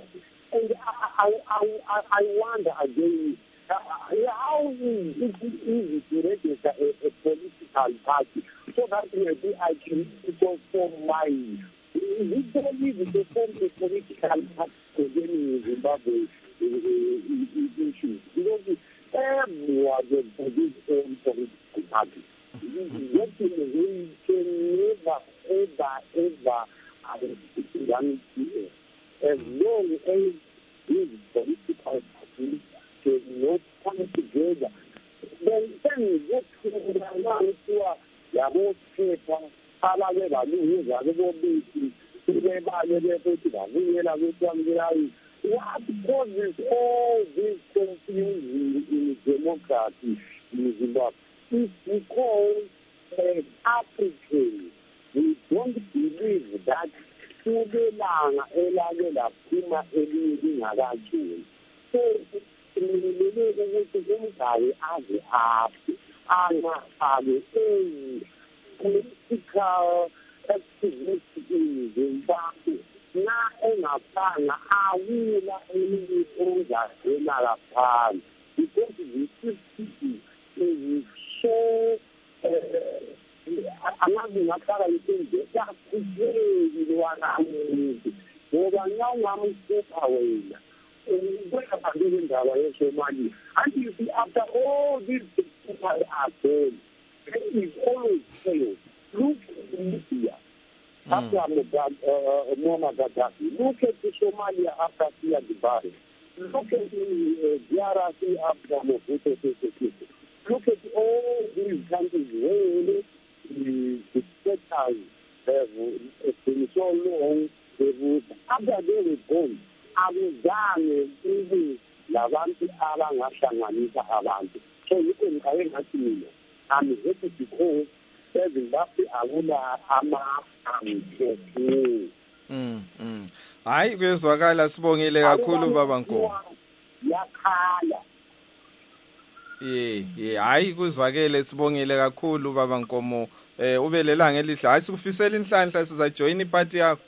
And I, I, I, I I wonder again, uh, how is it easy to register a, a political party so that maybe I can perform my... Is it very easy to form a political party in Zimbabwe issues? Because everyone has his own political party. We can never, ever, ever identity as long as these political parties cannot come together. Then, then you get to the one who are the people, abanye balungu abobisi sebebale bethi bavikela kwethambilayo. What causes all this confusion in democracy in Zimbabwe? It's because as Africans, we don't believe that kubelanga elake laphuma elingakajuli. So, simelele ukuthi umdali aze aphi angafake political activities in Zimbabwe na engafanga awula elinye ongazela laphansi because the system is so amazinga aqala isenze kakhulu wanamuntu ngoba nawungamsepha wena kweka phambili indaba yeSomalia. And you see, after all these people are gone, there is always chaos. Look at Libya after uh, Muammar Gaddafi. Look at Somalia after Siad Barre. Look at the D R C after Mobutu Sese Seko. Look at all these countries where the dictators have been so long. After they were gone, abuzange ibi labantu abangahlanganisa abantu. So you can carry that to I'm happy because eZimbabwe akula ama-amthetho. Mm, mm. Hayi kuyezwakala sibongile kakhulu baba Nkomo. Yakhala. Yeah, yeah, hayi kuzwakele sibongile kakhulu baba Nkomo. Eh ubelelanga elihle. Hayi sikufisela inhlanhla siza join iparty yakho.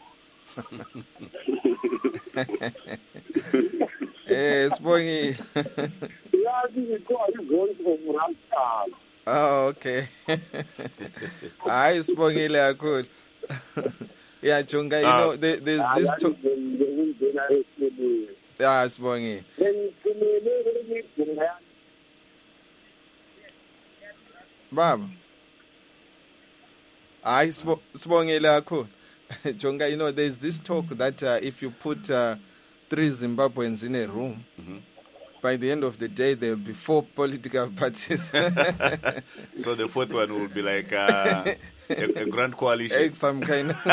Eh sibongile. Yazi ngikho izoni ngomrasana. Oh, okay. Hayi sibongile kakhulu. Yeah, Chunga, you know, there, there's this talk. Yeah, sibongile. Baba. Hayi sibongile kakhulu. Chunga, you know, there's this talk that uh, if you put uh, three Zimbabweans in a room, mm-hmm. by the end of the day, there will be four political parties. So the fourth one will be like uh, a, a grand coalition. Some kind of.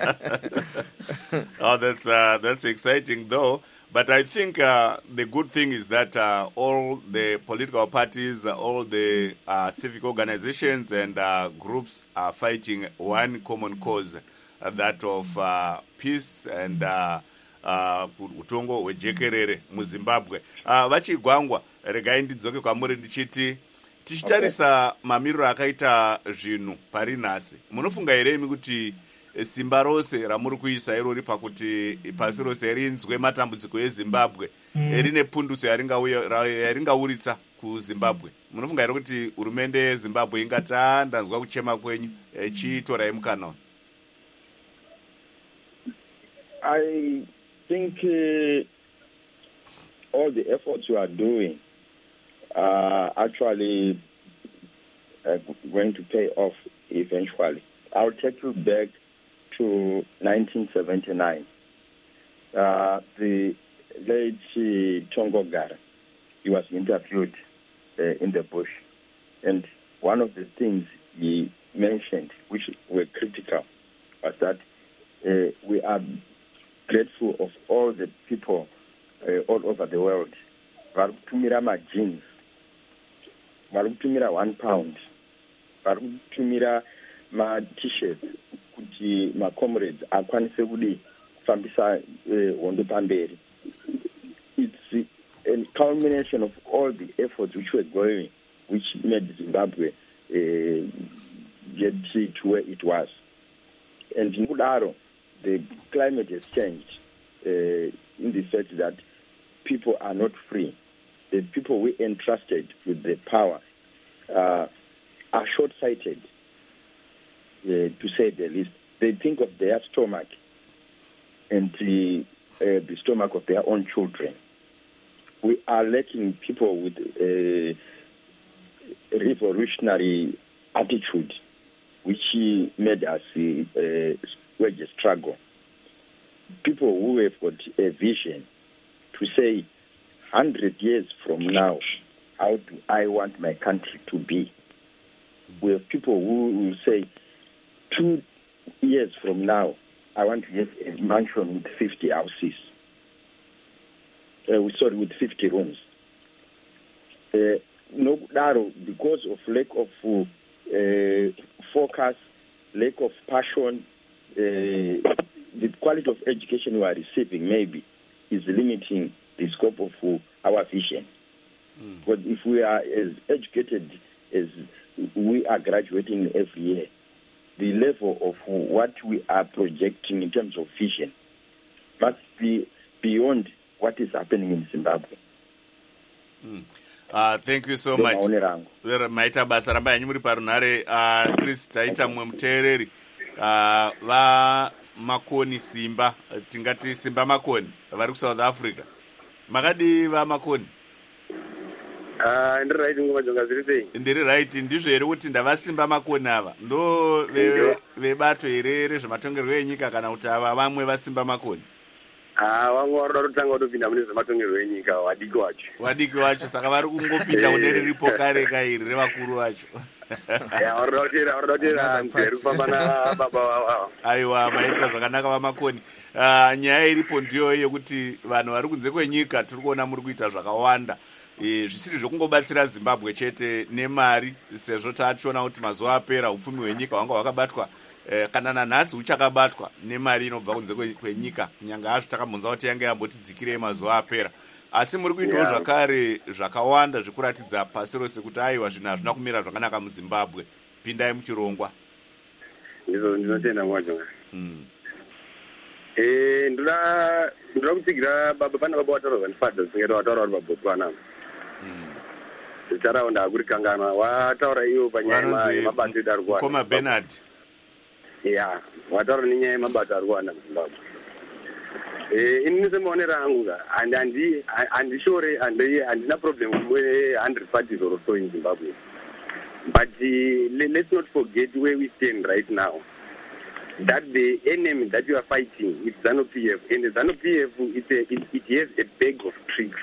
Oh, that's uh, that's exciting, though. But I think uh, the good thing is that uh, all the political parties, uh, all the uh, civic organizations and uh, groups are fighting one common cause, uh, that of uh, peace and uh, Uh, utongo hwejekerere muZimbabwe. Uh, vachigwangwa regai ndidzoke kwamuri ndichiti tichitarisa okay. mamiriro akaita zvinhu pari nhasi, munofunga here imi kuti simba rose ramuri kuisa irori pakuti pasi rose rinzwe matambudziko eZimbabwe mm. rine pundutso yaringauritsa kuZimbabwe, munofunga here kuti hurumende yeZimbabwe ingati ndanzwa kuchema kwenyu ichitorai mukana? I think uh, all the efforts you are doing are actually uh, going to pay off eventually. I'll take you back to nineteen seventy-nine. Uh, the late uh, Tongo Gara, he was interviewed uh, in the bush. And one of the things he mentioned, which were critical, was that uh, we are grateful of all the people uh, all over the world. Varukutumira ma jeans, varukutumira one pound, varukutumira ma t-shirts, kuti ma comrades akwanise kudi kufambisa hondo pamberi. It's a culmination of all the efforts which were going, which made Zimbabwe uh, get to where it was. And in Kudaro, the climate has changed. uh, in the fact that people are not free. The people we entrusted with the power uh, are short-sighted, uh, to say the least. They think of their stomach and the, uh, the stomach of their own children. We are lacking people with a revolutionary attitude, which made us uh, wage a struggle. People who have got a vision to say, one hundred years from now, how do I want my country to be? We have people who will say, two years from now, I want to have a mansion with fifty houses. Uh, sorry, with fifty rooms. Uh, no, because of lack of uh, focus, lack of passion, uh, the quality of education we are receiving maybe is limiting the scope of our vision. Mm. But if we are as educated as we are graduating every year, the level of what we are projecting in terms of vision must be beyond what is happening in Zimbabwe. Mm. Uh, thank you so much. Maita basa ramba yanyu muri parunare uh, Chris taita mwe mutereri uh, va makoni Simba tingati Simba makoni vari ku South Africa. Makadi va makoni? Ah, uh, ndiri right ngomajonga zviri sei? Ndiri right ndizvo here kuti ndava Simba makoni ava ndo ve vebato here zvematongerwo enyika kana kuti ava vamwe va Simba makoni? Ah, wangu waroda kutanga kutopinda mune zvematongerwo enyika wadiki wacho. Wadiki wacho saka vari kungopinda kune riripo kare kairi revakuru vacho. Ya, waroda kutera waroda kutera mberi kufamba na baba wavo. Aiwa, maita zvakanaka vamakoni. Uh, nyaya iripo ndiyo yekuti vanhu vari kunze kwenyika tiri kuona muri kuita zvakawanda. E, zvisiri zvokungobatsira Zimbabwe chete nemari sezvo tachiona kuti mazuva apera upfumi hwenyika hwanga hwakabatwa e, kana nanhasi huchakabatwa nemari inobva kunze kwenyika kunyange hazvo takabvunza kuti yange yambotidzikirei mazuva apera asi muri kuitawo zvakare zvakawanda zvekuratidza pasi rose kuti aiwa zvinhu hazvina kumira zvakanaka muZimbabwe. Pindai muchirongwa. Ndizvo ndinotenda mwajonga. Mm. Eh, ndura ndura kutsigira baba pana baba wataura zvanifadza zvingaita wataura vari paBotswana. Taraunda kuri kangana wataura iyo panyaya yemabato edari kuwana. Koma Bernard. Yeah, wataura nenyaya yemabato ari kuwana muZimbabwe. Eh, ini semuonera hangu ka and andi andishore andi andina problem with one hundred parties or so in Zimbabwe. But uh, let's not forget where we stand right now. That the enemy that you are fighting is ZANU-P F, and the ZANU-P F it, it, it has a bag of tricks.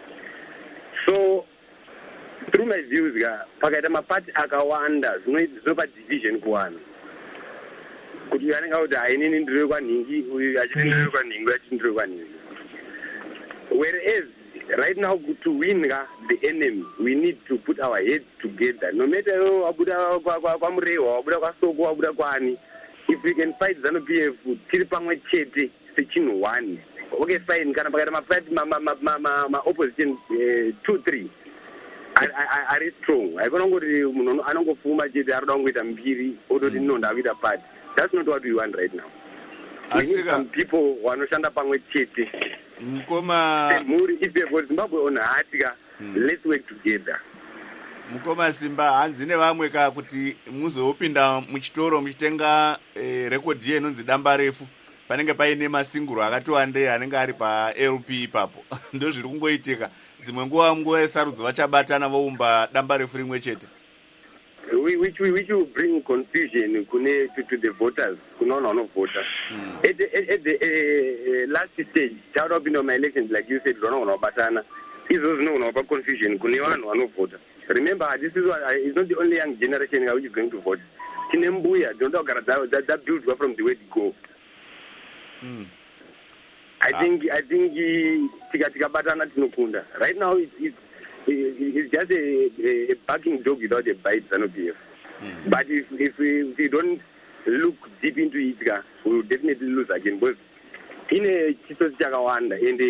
So through my views, pakaita mapati akawanda zvinopa division kuwana kuti anenge kuti hainini ndiri kwanhingi uyu achiti ndiri kwanhingi uyu achiti ndiri kwanhingi. Whereas right now to win the enemy we need to put our heads together, no matter wabuda kwamurewa wabuda kwasoko wabuda kwani. If we can fight ZANU-P F tiri pamwe chete sechinhu one, okay fine. Kana pakaita mapati ma-opposition two three ari strong, haikona ngoti munhu anongofuma chete aroda kungoita mbiri ototi ndinonda akuita part. That's not what we want right now. We need some people wanoshanda pamwe chete. Mukoma muri ifeko Zimbabwe on hatika, let's work together. Mukoma Simba hanzi nevamwe ka kuti muzopinda muchitoro muchitenga e, rekodhi yenonzi damba refu panenge paine masinguro akati wandei anenge ari paL P ipapo ndo zviri kungoitika. Dzimwe nguva nguva yesarudzo vachabatana voumba damba refu rimwe chete. Which, which will bring confusion kune, to, to the voters, kunaona vanovota. Mm. At the, at the uh, uh, last stage, out of my elections, like you said, kunaona vanobatana. Izvo zvinopa confusion kune vanhu vanovota. Remember, this is what, uh, it's not the only young generation which is going to vote. Tinembuya, don't talk about that, that, that builds from the way to go. Mm. I ah. think, I think, tika tika batana tinokunda. Right now, it's, it's, it's just a, a barking dog without a bite, ZANU-P F. Mm. But if, if, we, if we don't look deep into it, we will definitely lose again. But in a chiso chakawanda, and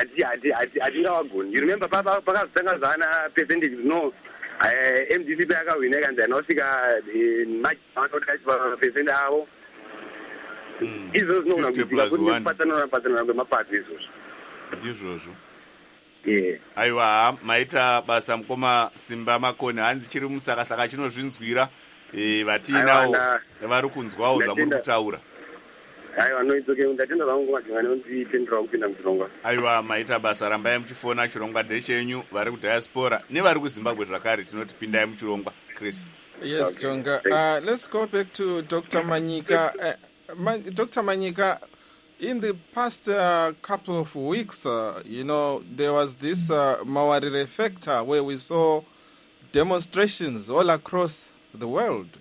you remember, Papa, Papa, Zana percentage, no. M D C pakawina kanzi anosvika much percent avo izvo zvinogona kuitika kuti nepatsanana patsanana kwemapati izvozvo ndizvozvo. yeah. Aiwa, maita basa mukoma Simba Makone, hanzi chiri musakasaka chinozvinzwira e, vatinawo vari kunzwawo zvamuri kutaura. Aiwa, no, it's okay. Ndatenda vangu magana nditendera kupinda muchirongwa. Aiwa, maita basa, rambai muchifona chirongwa ndechenyu vari kudiaspora nevari kuZimbabwe zvakare tinoti pindai muchirongwa. Chris. Yes, okay. Jonga. Uh, let's go back to Doctor Manyika. Uh, Man- Doctor Manyika, in the past uh, couple of weeks, uh, you know, there was this uh, Mawarire factor where we saw demonstrations all across the world.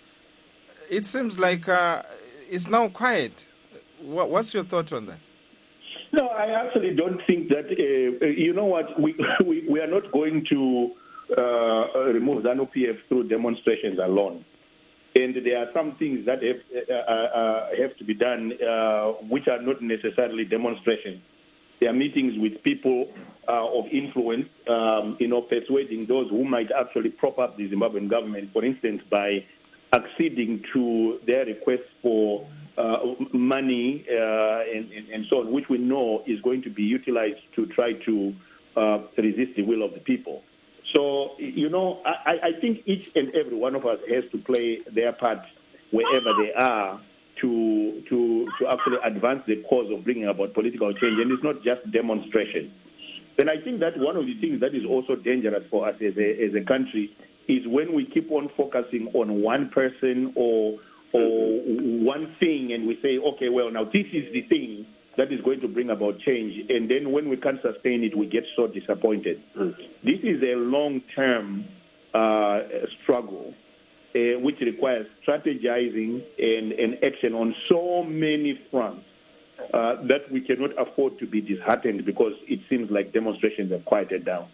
It seems like uh, it's now quiet. What, what's your thought on that? No, I actually don't think that, uh, you know what, we, we, we are not going to uh, remove ZANU P F through demonstrations alone. And there are some things that have, uh, uh, have to be done uh, which are not necessarily demonstrations. There are meetings with people uh, of influence, um, you know, persuading those who might actually prop up the Zimbabwean government, for instance, by acceding to their requests for uh, money uh, and, and, and so on, which we know is going to be utilized to try to uh, resist the will of the people. So, you know, I, I think each and every one of us has to play their part wherever they are to to to actually advance the cause of bringing about political change. And it's not just demonstration. And I think that one of the things that is also dangerous for us as a, as a country is when we keep on focusing on one person or or one thing and we say, okay, well, now this is the thing that is going to bring about change. And then when we can't sustain it, we get so disappointed. Mm. This is a long-term uh, struggle, uh, which requires strategizing and, and action on so many fronts uh, that we cannot afford to be disheartened because it seems like demonstrations have quieted down.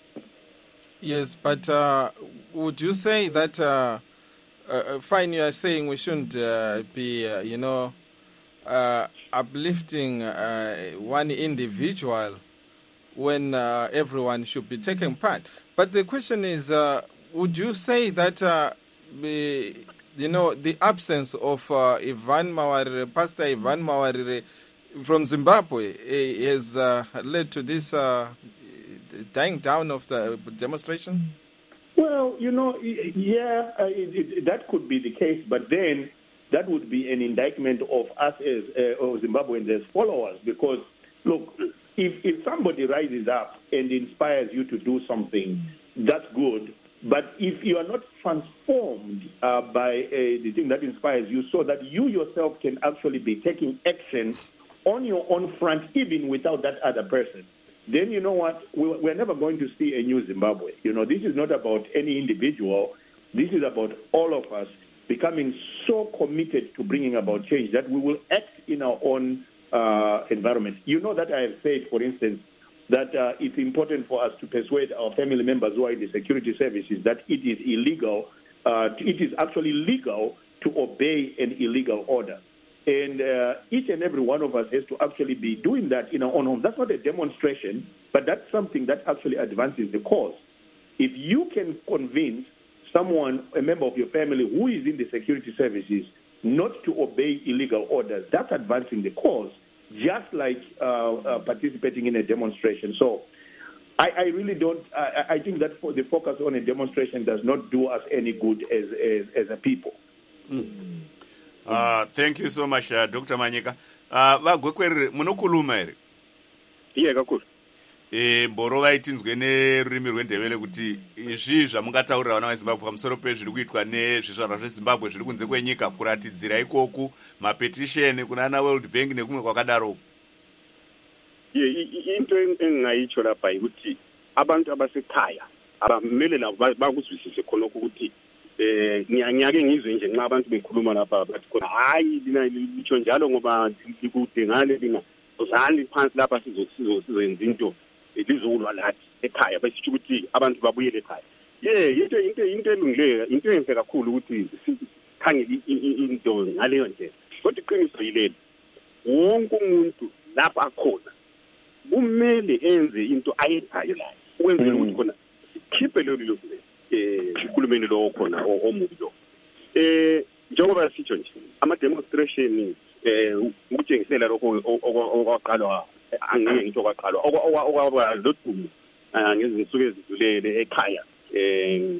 Yes, but uh, would you say that, uh, uh, fine, you are saying we shouldn't uh, be, uh, you know, Uh, uplifting uh, one individual when uh, everyone should be taking part. But the question is, uh, would you say that, uh, the, you know, the absence of uh, Evan Mawarire, Pastor Evan Mawarire from Zimbabwe uh, has uh, led to this uh, dying down of the demonstrations? Well, you know, yeah, uh, it, it, that could be the case, but then that would be an indictment of us as uh, Zimbabweans as followers. Because, look, if, if somebody rises up and inspires you to do something, that's good. But if you are not transformed uh, by uh, the thing that inspires you so that you yourself can actually be taking action on your own front, even without that other person, then you know what? We're never going to see a new Zimbabwe. You know, this is not about any individual. This is about all of us becoming so committed to bringing about change that we will act in our own uh, environment. You know that I have said, for instance, that uh, it's important for us to persuade our family members who are in the security services that it is illegal, uh, it is actually legal to obey an illegal order. And uh, each and every one of us has to actually be doing that in our own home. That's not a demonstration, but that's something that actually advances the cause. If you can convince someone, a member of your family who is in the security services, not to obey illegal orders, that's advancing the cause, just like uh, uh, participating in a demonstration. So I, I really don't, I, I think that for the focus on a demonstration does not do us any good as, as, as a people. Mm. Uh, thank you so much, uh, Doctor Manyika. Uh, vagwekwerere munokuluma here? Iye kakuru. E, mboro vaitinzwe nerurimi rwendevele kuti izvi zvamungataurira vana veZimbabwe pamusoro pezviri kuitwa nezvizvarwa zveZimbabwe zviri kunze kwenyika kuratidzira ikoku mapetisheni kuna ana World Bank nekumwe kwakadaro. Ye into engingayicho lapha ukuthi abantu abasekhaya abamele labo bakuzwisise khona ukuthi eh ngiyanyake ngizwe nje nxa abantu bekhuluma lapha bathi khona hayi lina licho njalo ngoba likude ngale lina uzali phansi lapha sizo sizoyenza into elizolwa lathi ekhaya besithi ukuthi abantu babuyele ekhaya. Ye into into into elungile into enhle kakhulu ukuthi sikhangele into ngaleyo ndlela. Kodwa iqiniso yileli wonke umuntu lapha akhona kumele enze into ayenzayo la ukwenzela ukuthi khona sikhiphe lo lo eh ukhulumeni lo khona omubi lo eh njengoba sitsho nje ama demonstration eh ukutshengisela lokho okwaqalwa angeke ngitho kwaqalwa okwaludumo ngezinsuku ezidlulele ekhaya eh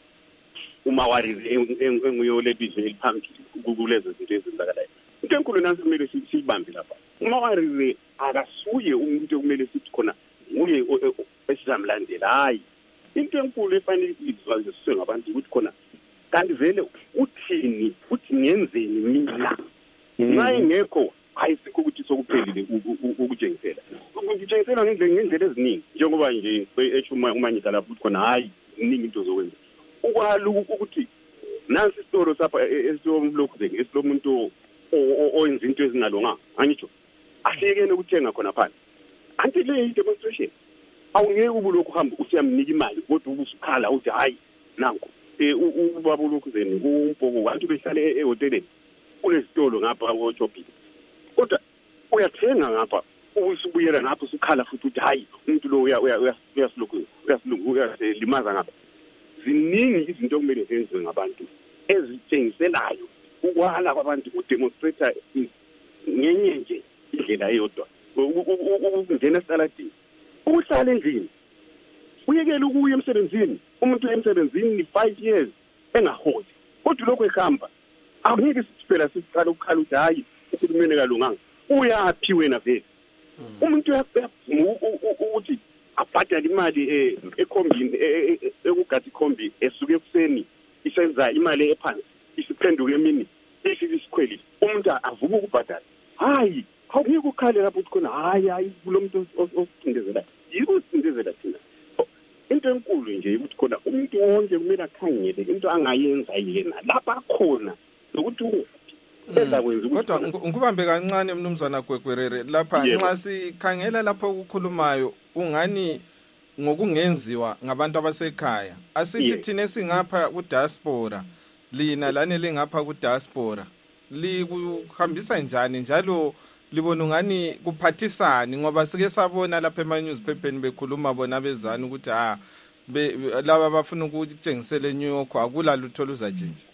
uma warize enguyolebizo eliphambili kulezo zinto ezenzakalayo. Into enkulu nansi kumele siyibambe lapha. Uma warize akasuye umuntu okumele sithi khona nguye esidamlandela hayi. Into enkulu efanele izwaziswe ngabantu ukuthi khona kanti vele uthini uthi ngenzeni mina nxa ingekho ayisikho ukuthi sokuphelile ukutshengisela ukutshengisela ngendlela eziningi njengoba nje eshuma umanyisa lapho ukuthi khona hayi iningi into zokwenza ukwalo ukuthi nansi isitoro sapha esomlokhu zenge esilomuntu oyenza into ezingalonga angitsho asiyekene ukuthenga khona phansi anti le demonstration awungeke ubulokhu hamba usiyamnika imali kodwa ubusukhala uthi hayi nanku eh ubaba lokhu zeni kumpoko kanti behlale ehoteleni kunesitolo ngapha ko-shopping kodwa uyathenga ngapha usubuyela ngapha usukhala futhi uthi hayi umuntu lo uyasilokhu uyasilungu uyasilimaza ngapha. Ziningi izinto okumele zenziwe ngabantu ezitshengiselayo ukwala kwabantu udemonstrate ngenye nje indlela eyodwa ukungena esaladini ukuhlala endlini uyekela ukuya emsebenzini umuntu emsebenzini five years engaholi kodwa lokho ehamba awungeke siphela sicala ukukhala ukuthi hayi uhulumeni kalunganga uyaphi wena vele umuntu ukuthi abhadala imali ekhombini ekugadi khombi esuke ekuseni isenza imali ephansi isiphenduke emini isifike isikhweli umuntu avuka ukubhadala hayi awungeke ukhale lapho ukuthi khona hayi hayi kulo muntu osicindezela yiko sicindezela thina. Into enkulu nje ukuthi khona umuntu wonke kumele akhangele into angayenza yena lapha khona ukuthi ezakwenza ukuthi kodwa ngikubambe kancane mnumzana Gwegwerere lapha nxa sikhangela lapho ukukhulumayo ungani ngokungenziwa ngabantu abasekhaya asithi thina singapha ku diaspora lina lane lengapha ku diaspora likuhambisa njani njalo libona ungani kuphathisani ngoba sike sabona lapha ema newspapers bekhuluma bona bezana ukuthi ha laba bafuna ukuthengisela eNew York akula lutho luzatshintsha.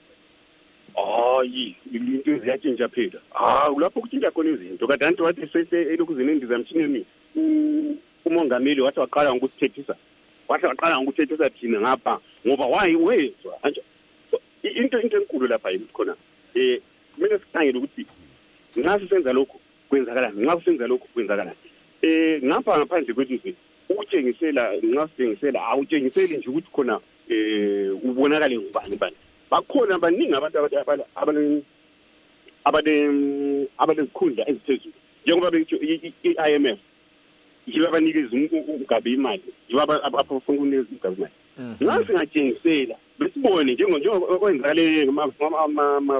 Hayi into ziyatshintsha phela ah lapho kutshintsha khona izinto kanti anti wathi sese elokuzini indizamthinini umongameli wathi waqala ngokuthethisa wathi waqala ngokuthethisa thina ngapha ngoba wayi wezwa manje into into enkulu lapha yini khona eh kumele sikhangele ukuthi nxa sisenza lokho kwenzakalani nxa sisenza lokho kwenzakalani eh ngapha ngaphandle kwethu nje ukutshengisela nxa sithengisela awutshengiseli nje ukuthi khona eh ubonakale ngubani bani bakhona abaningi abantu abadala abale abale abalezikhundla eziphezulu njengoba bethi i-I M F yiba banikeza umgabe imali yiba abafuna unikeza umgabe imali nxa singatshengisela besibone njengoba kwenzakale ama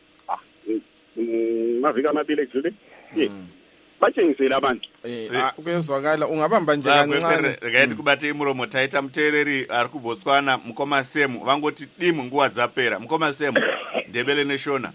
mavika amabili ekudlule batshengisela abantu kuyezwakala ungabamba nje kancane rekaiti kubate imuromo taita mutereri ari kuBotswana mukoma Semu vangoti dimu nguwa dzapera mukoma Semu Ndebele neshona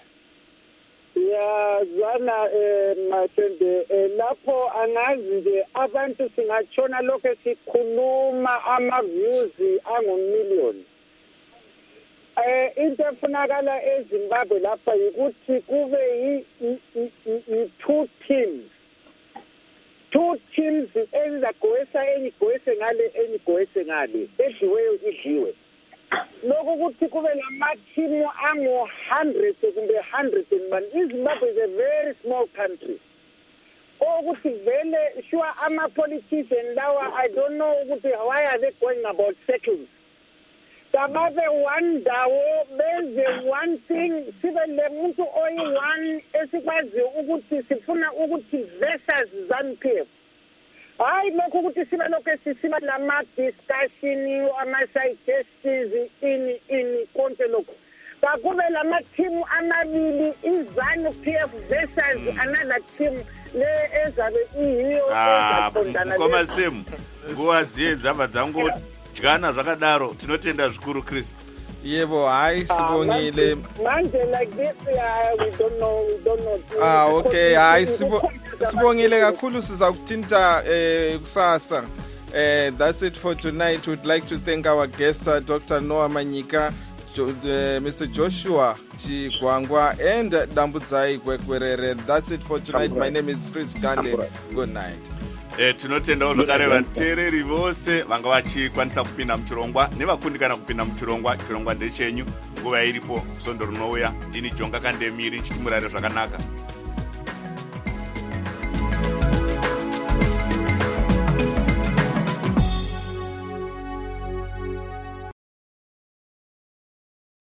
ya zwana eh Mathembe lapho angazi nje abantu singachona lokho sikhuluma ama views angu million. Eh into efunakala eZimbabwe lapha ukuthi kube yi two teams two teams ezizagoyisa enigowese ngale enigowese ngale edliweyo idliwe lokho ukuthi kube lamathimu angu one hundred kumbe one hundred and iZimbabwe is a very small country ukuthi vele sure ama politicians lawa I don't know ukuthi why are they going about circles sababe one dawo benze one thing sibe le muntu oyi one esikwazi ukuthi sifuna ukuthi versus ZANU-P F hayi lokho ukuthi sibe lokho sisiba lama discussion ama suggestions ini ini konke lokho kakube lama team amabili iZANU-P F versus another team le ezabe iyiyo ezaqondana mukoma Semu nguwa dzava dzangu Jana zvakadaro tinotenda zvikuru Chris. Yebo hayi sibongile manje like this yeah, we don't know we don't know ah okay hayi sibongile kakhulu siza kuthinta eh kusasa. Eh that's it for tonight. We'd like to thank our guest uh, Doctor Noah Manyika, jo, uh, Mister Joshua Chigwangwa and Dambudzai Kwekwerere. That's it for tonight. My name is Chris Gande. Good night. E, tinotendawo zvakare vateereri vose vanga vachikwanisa kupinda muchirongwa nevakundikana kupinda muchirongwa. Chirongwa ndechenyu, nguva iripo, sondo rinouya. Ndini Jonga Kandemiri, chitimurare zvakanaka.